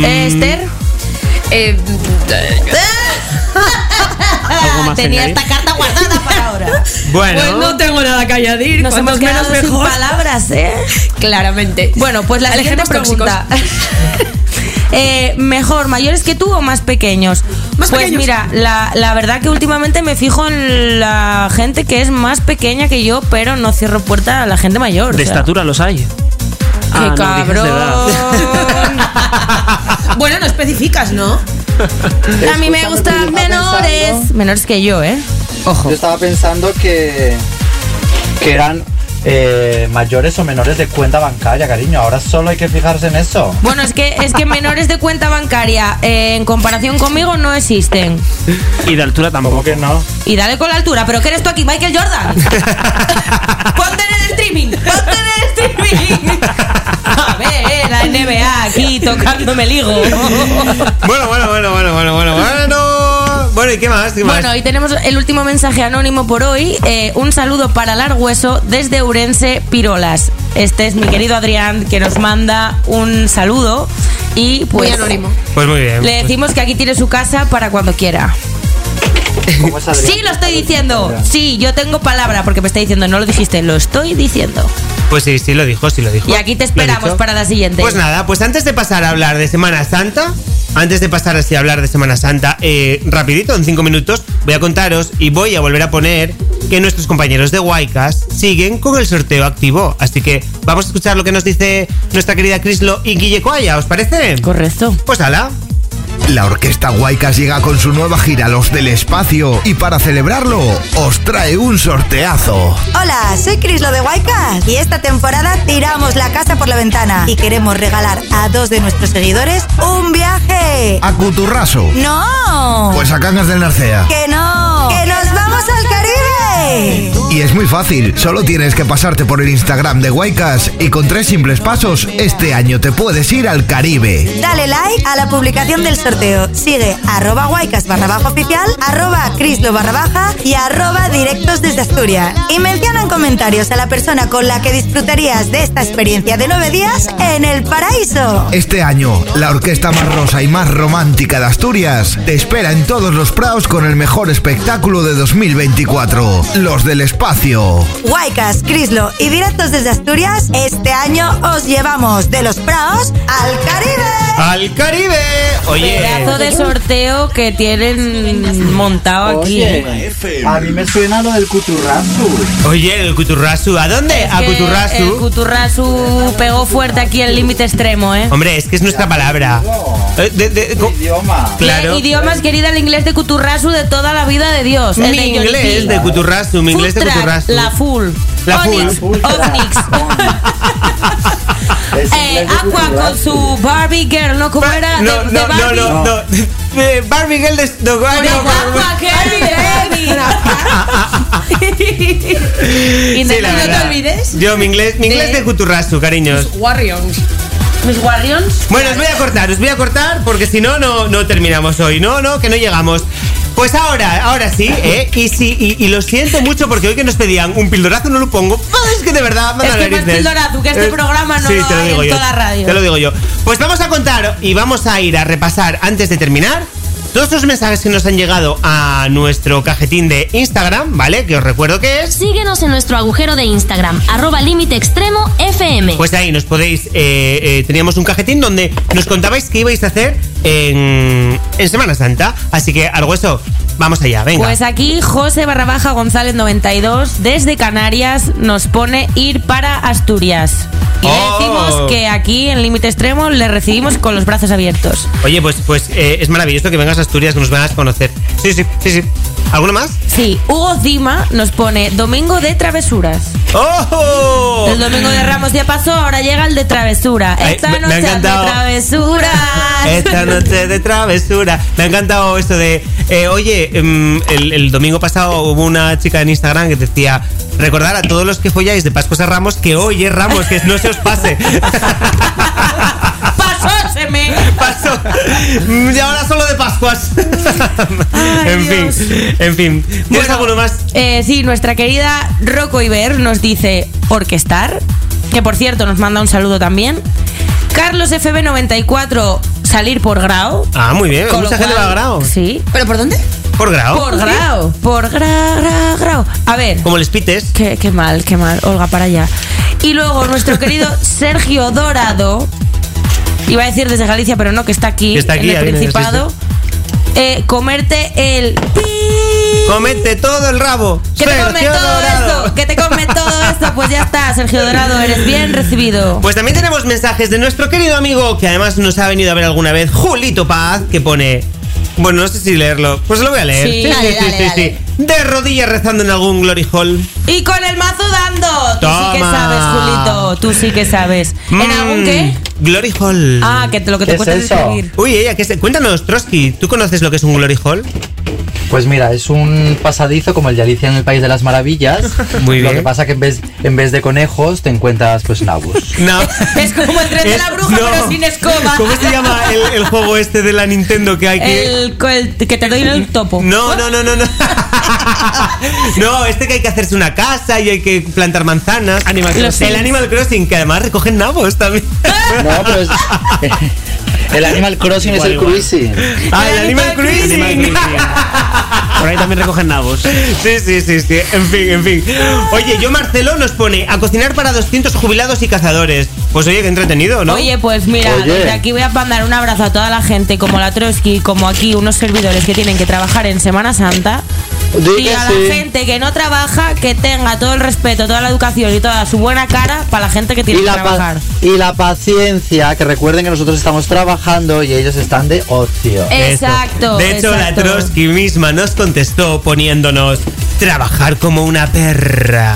Esther. ¿Algo más tenía esta carta guardada para ahora. Bueno. Pues no tengo nada que añadir. Nos hemos Cuantos quedado menos sin mejor. palabras, Claramente. Bueno, pues la siguiente pregunta. ¿Mejor mayores que tú o más pequeños? Más pues pequeños. mira, la verdad que últimamente me fijo en la gente que es más pequeña que yo, pero no cierro puerta a la gente mayor. De estatura los hay. ¡Qué no, cabrón! dices de edad. Bueno, no especificas, ¿no? A mí me gustan menores que yo, ¿eh? Ojo. Yo estaba pensando que eran mayores o menores de cuenta bancaria, cariño. Ahora solo hay que fijarse en eso. Bueno, es que menores de cuenta bancaria en comparación conmigo no existen. Y de altura tampoco. ¿Cómo que no? Y dale con la altura, pero ¿qué eres tú aquí, Michael Jordan? Ponte en el streaming, ponte en el streaming. A ver, la NBA aquí tocándome el higo. Bueno. Bueno, ¿y qué más? Bueno, y tenemos el último mensaje anónimo por hoy. Un saludo para Larhueso desde Ourense, Pirolas. Este es mi querido Adrián, que nos manda un saludo. Y pues, muy anónimo. Pues muy bien. Le decimos que aquí tiene su casa para cuando quiera. ¿Cómo es, Adrián? Sí, lo estoy diciendo. Sí, yo tengo palabra porque me está diciendo, no lo dijiste, lo estoy diciendo. Pues sí, lo dijo. Y aquí te esperamos para la siguiente. Pues nada, pues antes de pasar a hablar de Semana Santa, rapidito, en 5 minutos, voy a contaros y voy a volver a poner que nuestros compañeros de Waikas siguen con el sorteo activo. Así que vamos a escuchar lo que nos dice nuestra querida Crislo y Guille Coaya, ¿os parece? Correcto. Pues hala. La orquesta Waikas llega con su nueva gira Los del Espacio y para celebrarlo os trae un sorteazo. Hola, soy Crislo de Waikas y esta temporada tiramos la casa por la ventana y queremos regalar a 2 de nuestros seguidores un viaje. A Cuturraso. ¡No! Pues a Cangas del Narcea. ¡Que no! ¡Que nos vamos al Caribe! Y es muy fácil, solo tienes que pasarte por el Instagram de Waikas y con 3 simples pasos este año te puedes ir al Caribe. Dale like a la publicación del sorteo. Sigue @Waikas_oficial, @Crislo_ y @directos desde Asturias. Y menciona en comentarios a la persona con la que disfrutarías de esta experiencia de 9 días en el paraíso. Este año, la orquesta más rosa y más romántica de Asturias te espera en todos los praos con el mejor espectáculo de 2024, Los del Espacio. Waikas, Crislo y Directos desde Asturias, este año os llevamos de los praos al Caribe. ¡Al Caribe! Oye, pedazo de sorteo que tienen montado aquí. Oye, a mí me suena lo del Cuturrasu. Oye, el Cuturrasu, ¿a dónde? Es A que Cuturrasu. el Cuturrasu pegó fuerte aquí en el límite extremo, ¿eh? Hombre, es que es nuestra palabra. Idioma. Claro. ¿Qué idioma es, querida? El inglés de Cuturrasu de toda la vida de Dios. El Mi de inglés Johnny de P. Cuturrasu, mi inglés de Food track, Cuturrasu. La full. La Onyx, full. Onyx. Aqua con su Barbie Girl, ¿no? ¿Cómo era? No, de no, Barbie. no. Barbie Girl de Con Aqua Girl, Sí, la no te verdad. olvides. Yo, mi inglés de Cuturrasu, cariños. Warriors. Mis Warriors. Bueno, os voy a cortar porque si no, no terminamos hoy. No, que no llegamos. Pues ahora sí, y lo siento mucho porque hoy que nos pedían un pildorazo no lo pongo. Es que de verdad, Es que más pildorazo que este programa no sí, lo te lo hay digo en yo, toda la radio. Te lo digo yo. Pues vamos a contar y vamos a ir a repasar antes de terminar todos los mensajes que nos han llegado a nuestro cajetín de Instagram, ¿vale? Que os recuerdo que es... Síguenos en nuestro agujero de Instagram, @LímiteExtremo_FM. Pues ahí nos podéis... teníamos un cajetín donde nos contabais qué ibais a hacer en Semana Santa. Así que algo eso, vamos allá, venga. Pues aquí José _ González 92 desde Canarias nos pone ir para Asturias. Y le decimos que aquí en Límite Extremo le recibimos con los brazos abiertos. Oye, pues es maravilloso que vengas a Asturias, que nos vengas a conocer. Sí. ¿Alguno más? Sí, Hugo Zima nos pone domingo de travesuras. ¡Oh! El domingo de Ramos ya pasó, ahora llega el de travesura. Esta me ha noche de encantado. travesuras. Esta noche de travesura. Me ha encantado esto de... oye, el domingo pasado hubo una chica en Instagram que decía... Recordar a todos los que folláis de Pascuas a Ramos que hoy es Ramos, que no se os pase. ¡Pasóseme! Pasó. Y ahora solo de Pascuas. Ay, en fin. ¿Tienes alguno más? Sí, nuestra querida Rocco Iber nos dice orquestar, que por cierto nos manda un saludo también. Carlos FB94, salir por Grau. Ah, muy bien. Con Mucha lo gente cual, va a Grau. Sí. ¿Pero por dónde? ¿Por grado? Por grado. A ver. Como les pites. Qué mal. Olga, para allá. Y luego nuestro querido Sergio Dorado, iba a decir desde Galicia, pero no, que está aquí, en el Principado. Comerte el... Comete todo el rabo. Que te come todo esto. Que te come todo esto. Pues ya está, Sergio Dorado, eres bien recibido. Pues también tenemos mensajes de nuestro querido amigo, que además nos ha venido a ver alguna vez, Julito Paz, que pone... Bueno, no sé si leerlo. Pues lo voy a leer. Sí. De rodillas rezando en algún glory hall. Y con el mazo dando. Tú sí que sabes, Julito. Tú sí que sabes. ¿En algún qué? Glory hall. Ah, que lo que te cuesta escribir. Uy, cuéntanos, Trotsky, ¿tú conoces lo que es un glory hall? Pues mira, es un pasadizo como el de Alicia en el País de las Maravillas. Muy bien. Lo que pasa que en vez de conejos te encuentras pues nabos. No. Es como el tren de la bruja, pero sin escoba. ¿Cómo se llama el juego este de la Nintendo que hay que... El que te doy el topo. No. No, este que hay que hacerse una casa y hay que plantar manzanas. Animal Crossing. El Animal Crossing, que además recogen nabos también. No, pero es... El Animal Crossing es el cruising. El Animal Cruising. Por ahí también recogen nabos. Sí. En fin. Oye, Marcelo nos pone a cocinar para 200 jubilados y cazadores. Pues oye, qué entretenido, ¿no? Oye, pues mira, desde aquí voy a mandar un abrazo a toda la gente, como la Trotsky, como aquí unos servidores que tienen que trabajar en Semana Santa. Y a la gente que no trabaja, que tenga todo el respeto, toda la educación y toda su buena cara para la gente que tiene que trabajar. Y la paciencia, que recuerden que nosotros estamos trabajando y ellos están de ocio. Exacto. De hecho, la Trotsky misma nos contestó poniéndonos trabajar como una perra.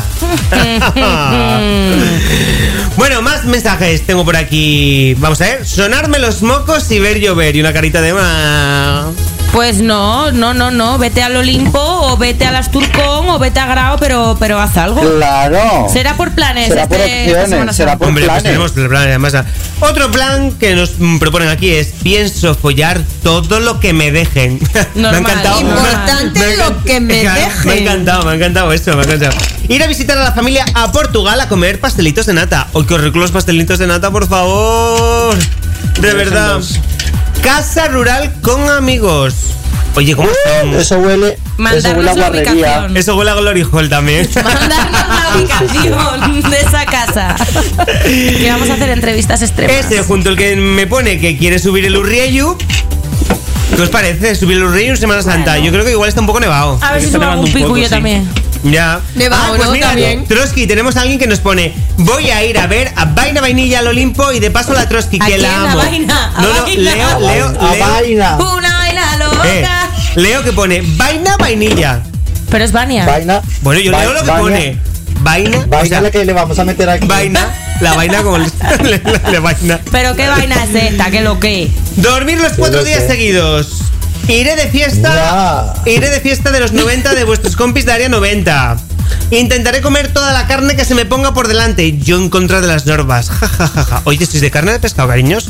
Bueno, más mensajes tengo por aquí. Vamos a ver. Sonarme los mocos y ver llover. Y una carita de más. Pues no. Vete al Olimpo o vete a las Turcón o vete a Grao, pero haz algo. Claro. Será por planes. Será por opciones. Será por planes. Pues tenemos el plan, además. Otro plan que nos proponen aquí es: pienso follar todo lo que me dejen. Normal. Me ha encantado. Importante lo que me dejen. Me ha encantado esto, me ha encantado. Ir a visitar a la familia a Portugal a comer pastelitos de nata. ¡Ay, qué rico los pastelitos de nata, por favor! De verdad. Casa rural con amigos. Oye, ¿cómo están? Eso huele a guarrería. Eso huele a Glory Hall también. Mandarnos la ubicación de esa casa. Que vamos a hacer entrevistas extremas. Ese, junto al que me pone que quiere subir el Urrieyu. ¿Qué os parece? Subir el Urrieyu en Semana Santa. Yo creo que igual está un poco nevado. A ver si subo un pico yo también. Ya. Nevado, pues ¿no? mira, También. Trotsky, tenemos a alguien que nos pone: voy a ir a ver a Vaina Vainilla al Olimpo y de paso a la Trotsky, que la amo. Leo. Una vaina loca. Leo que pone Vaina Vainilla. Pero es Vania. Bueno, yo leo lo que pone. Vaina. O sea, la que le vamos a meter aquí. Vaina. La vaina como la vaina. Pero qué vaina es esta, ¿qué lo que? Dormir los 4 días seguidos. Iré de fiesta de los 90 de vuestros compis de área 90. Intentaré comer toda la carne que se me ponga por delante. Yo en contra de las normas. Oye, ¿sois de carne de pescado, cariños?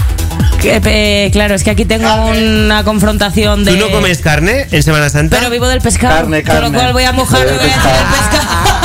Claro, es que aquí tengo una confrontación de... ¿Tú no comes carne en Semana Santa? Pero vivo del pescado. Carne. Con lo cual voy a mojarme del pescado.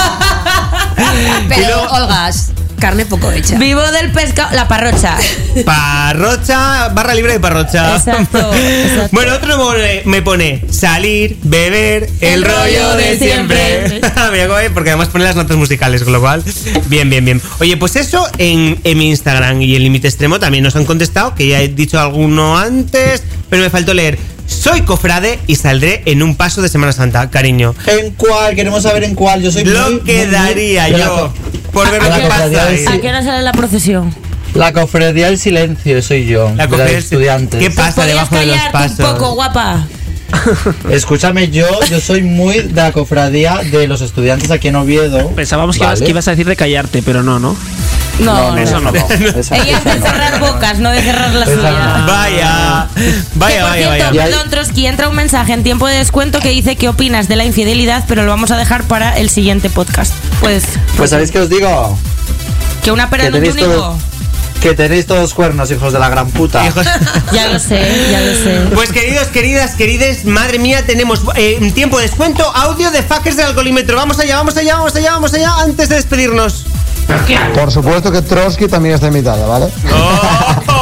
Pero, Olgas, carne poco hecha. Vivo del pescado. La parrocha. Parrocha, barra libre de parrocha. Exacto. Bueno, otro me pone salir, beber, el rollo de siempre. Porque además pone las notas musicales, con lo cual, bien. Oye, pues eso en mi Instagram y en Límite Extremo también nos han contestado, que ya he dicho alguno antes, pero me faltó leer. Soy cofrade y saldré en un paso de Semana Santa, cariño. ¿En cuál? Queremos saber en cuál. Yo soy lo que daría yo por ver lo que pasa ahí. ¿A qué hora sale la procesión? La cofradía del silencio soy yo. La cofradía del estudiantes. ¿Qué pasa debajo de los pasos? Un poco, guapa. Escúchame, yo soy muy de la cofradía de los estudiantes aquí en Oviedo. Pensábamos que ibas a decir de callarte, pero no. No, eso no. Ella es de cerrar bocas, no de cerrar la suya. Vaya. Perdón, Trotsky, entra un mensaje en tiempo de descuento que dice qué opinas de la infidelidad, pero lo vamos a dejar para el siguiente podcast. Pues ¿sabéis qué os digo? Que una pera no tiene un higo. Que tenéis todos cuernos, hijos de la gran puta. Ya lo sé. Pues queridas, madre mía, tenemos tiempo de descuento, audio de Fuckers del alcoholímetro. Vamos allá, antes de despedirnos. Por supuesto que Trotsky también está invitada, ¿vale?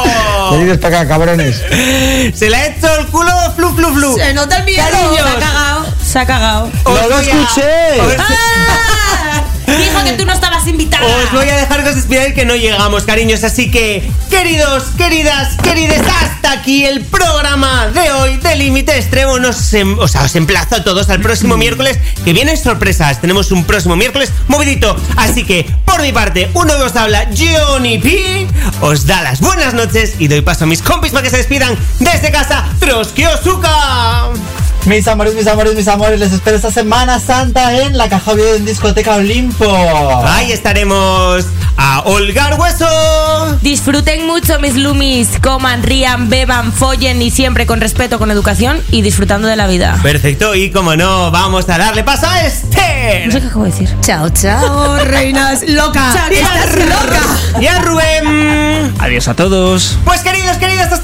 Venid para acá, cabrones. Se le ha hecho el culo flu, flu, flu. Se nota el miedo. Se ha cagado. ¡No lo escuché! Dijo que tú no estabas invitada. Os voy a dejar que os despidáis que no llegamos, cariños. Así que, queridos, queridas, querides, hasta aquí el programa de hoy de Límite Extremo. Os emplazo a todos al próximo miércoles, que vienen sorpresas. Tenemos un próximo miércoles movidito. Así que, por mi parte, uno que os habla, Johnny P, os da las buenas noches y doy paso a mis compis para que se despidan desde casa. ¡Troskiosuka! Mis amores, les espero esta Semana Santa en la Caja Video en Discoteca Olimpo. Ahí estaremos a holgar hueso. Disfruten mucho, mis lumis. Coman, rían, beban, follen y siempre con respeto, con educación y disfrutando de la vida. Perfecto, y como no, vamos a darle paso a Esther. No sé qué acabo de decir. Chao, chao, reinas. Loca. Chao, Estás loca. Y a Rubén. Adiós a todos. Pues queridos, hasta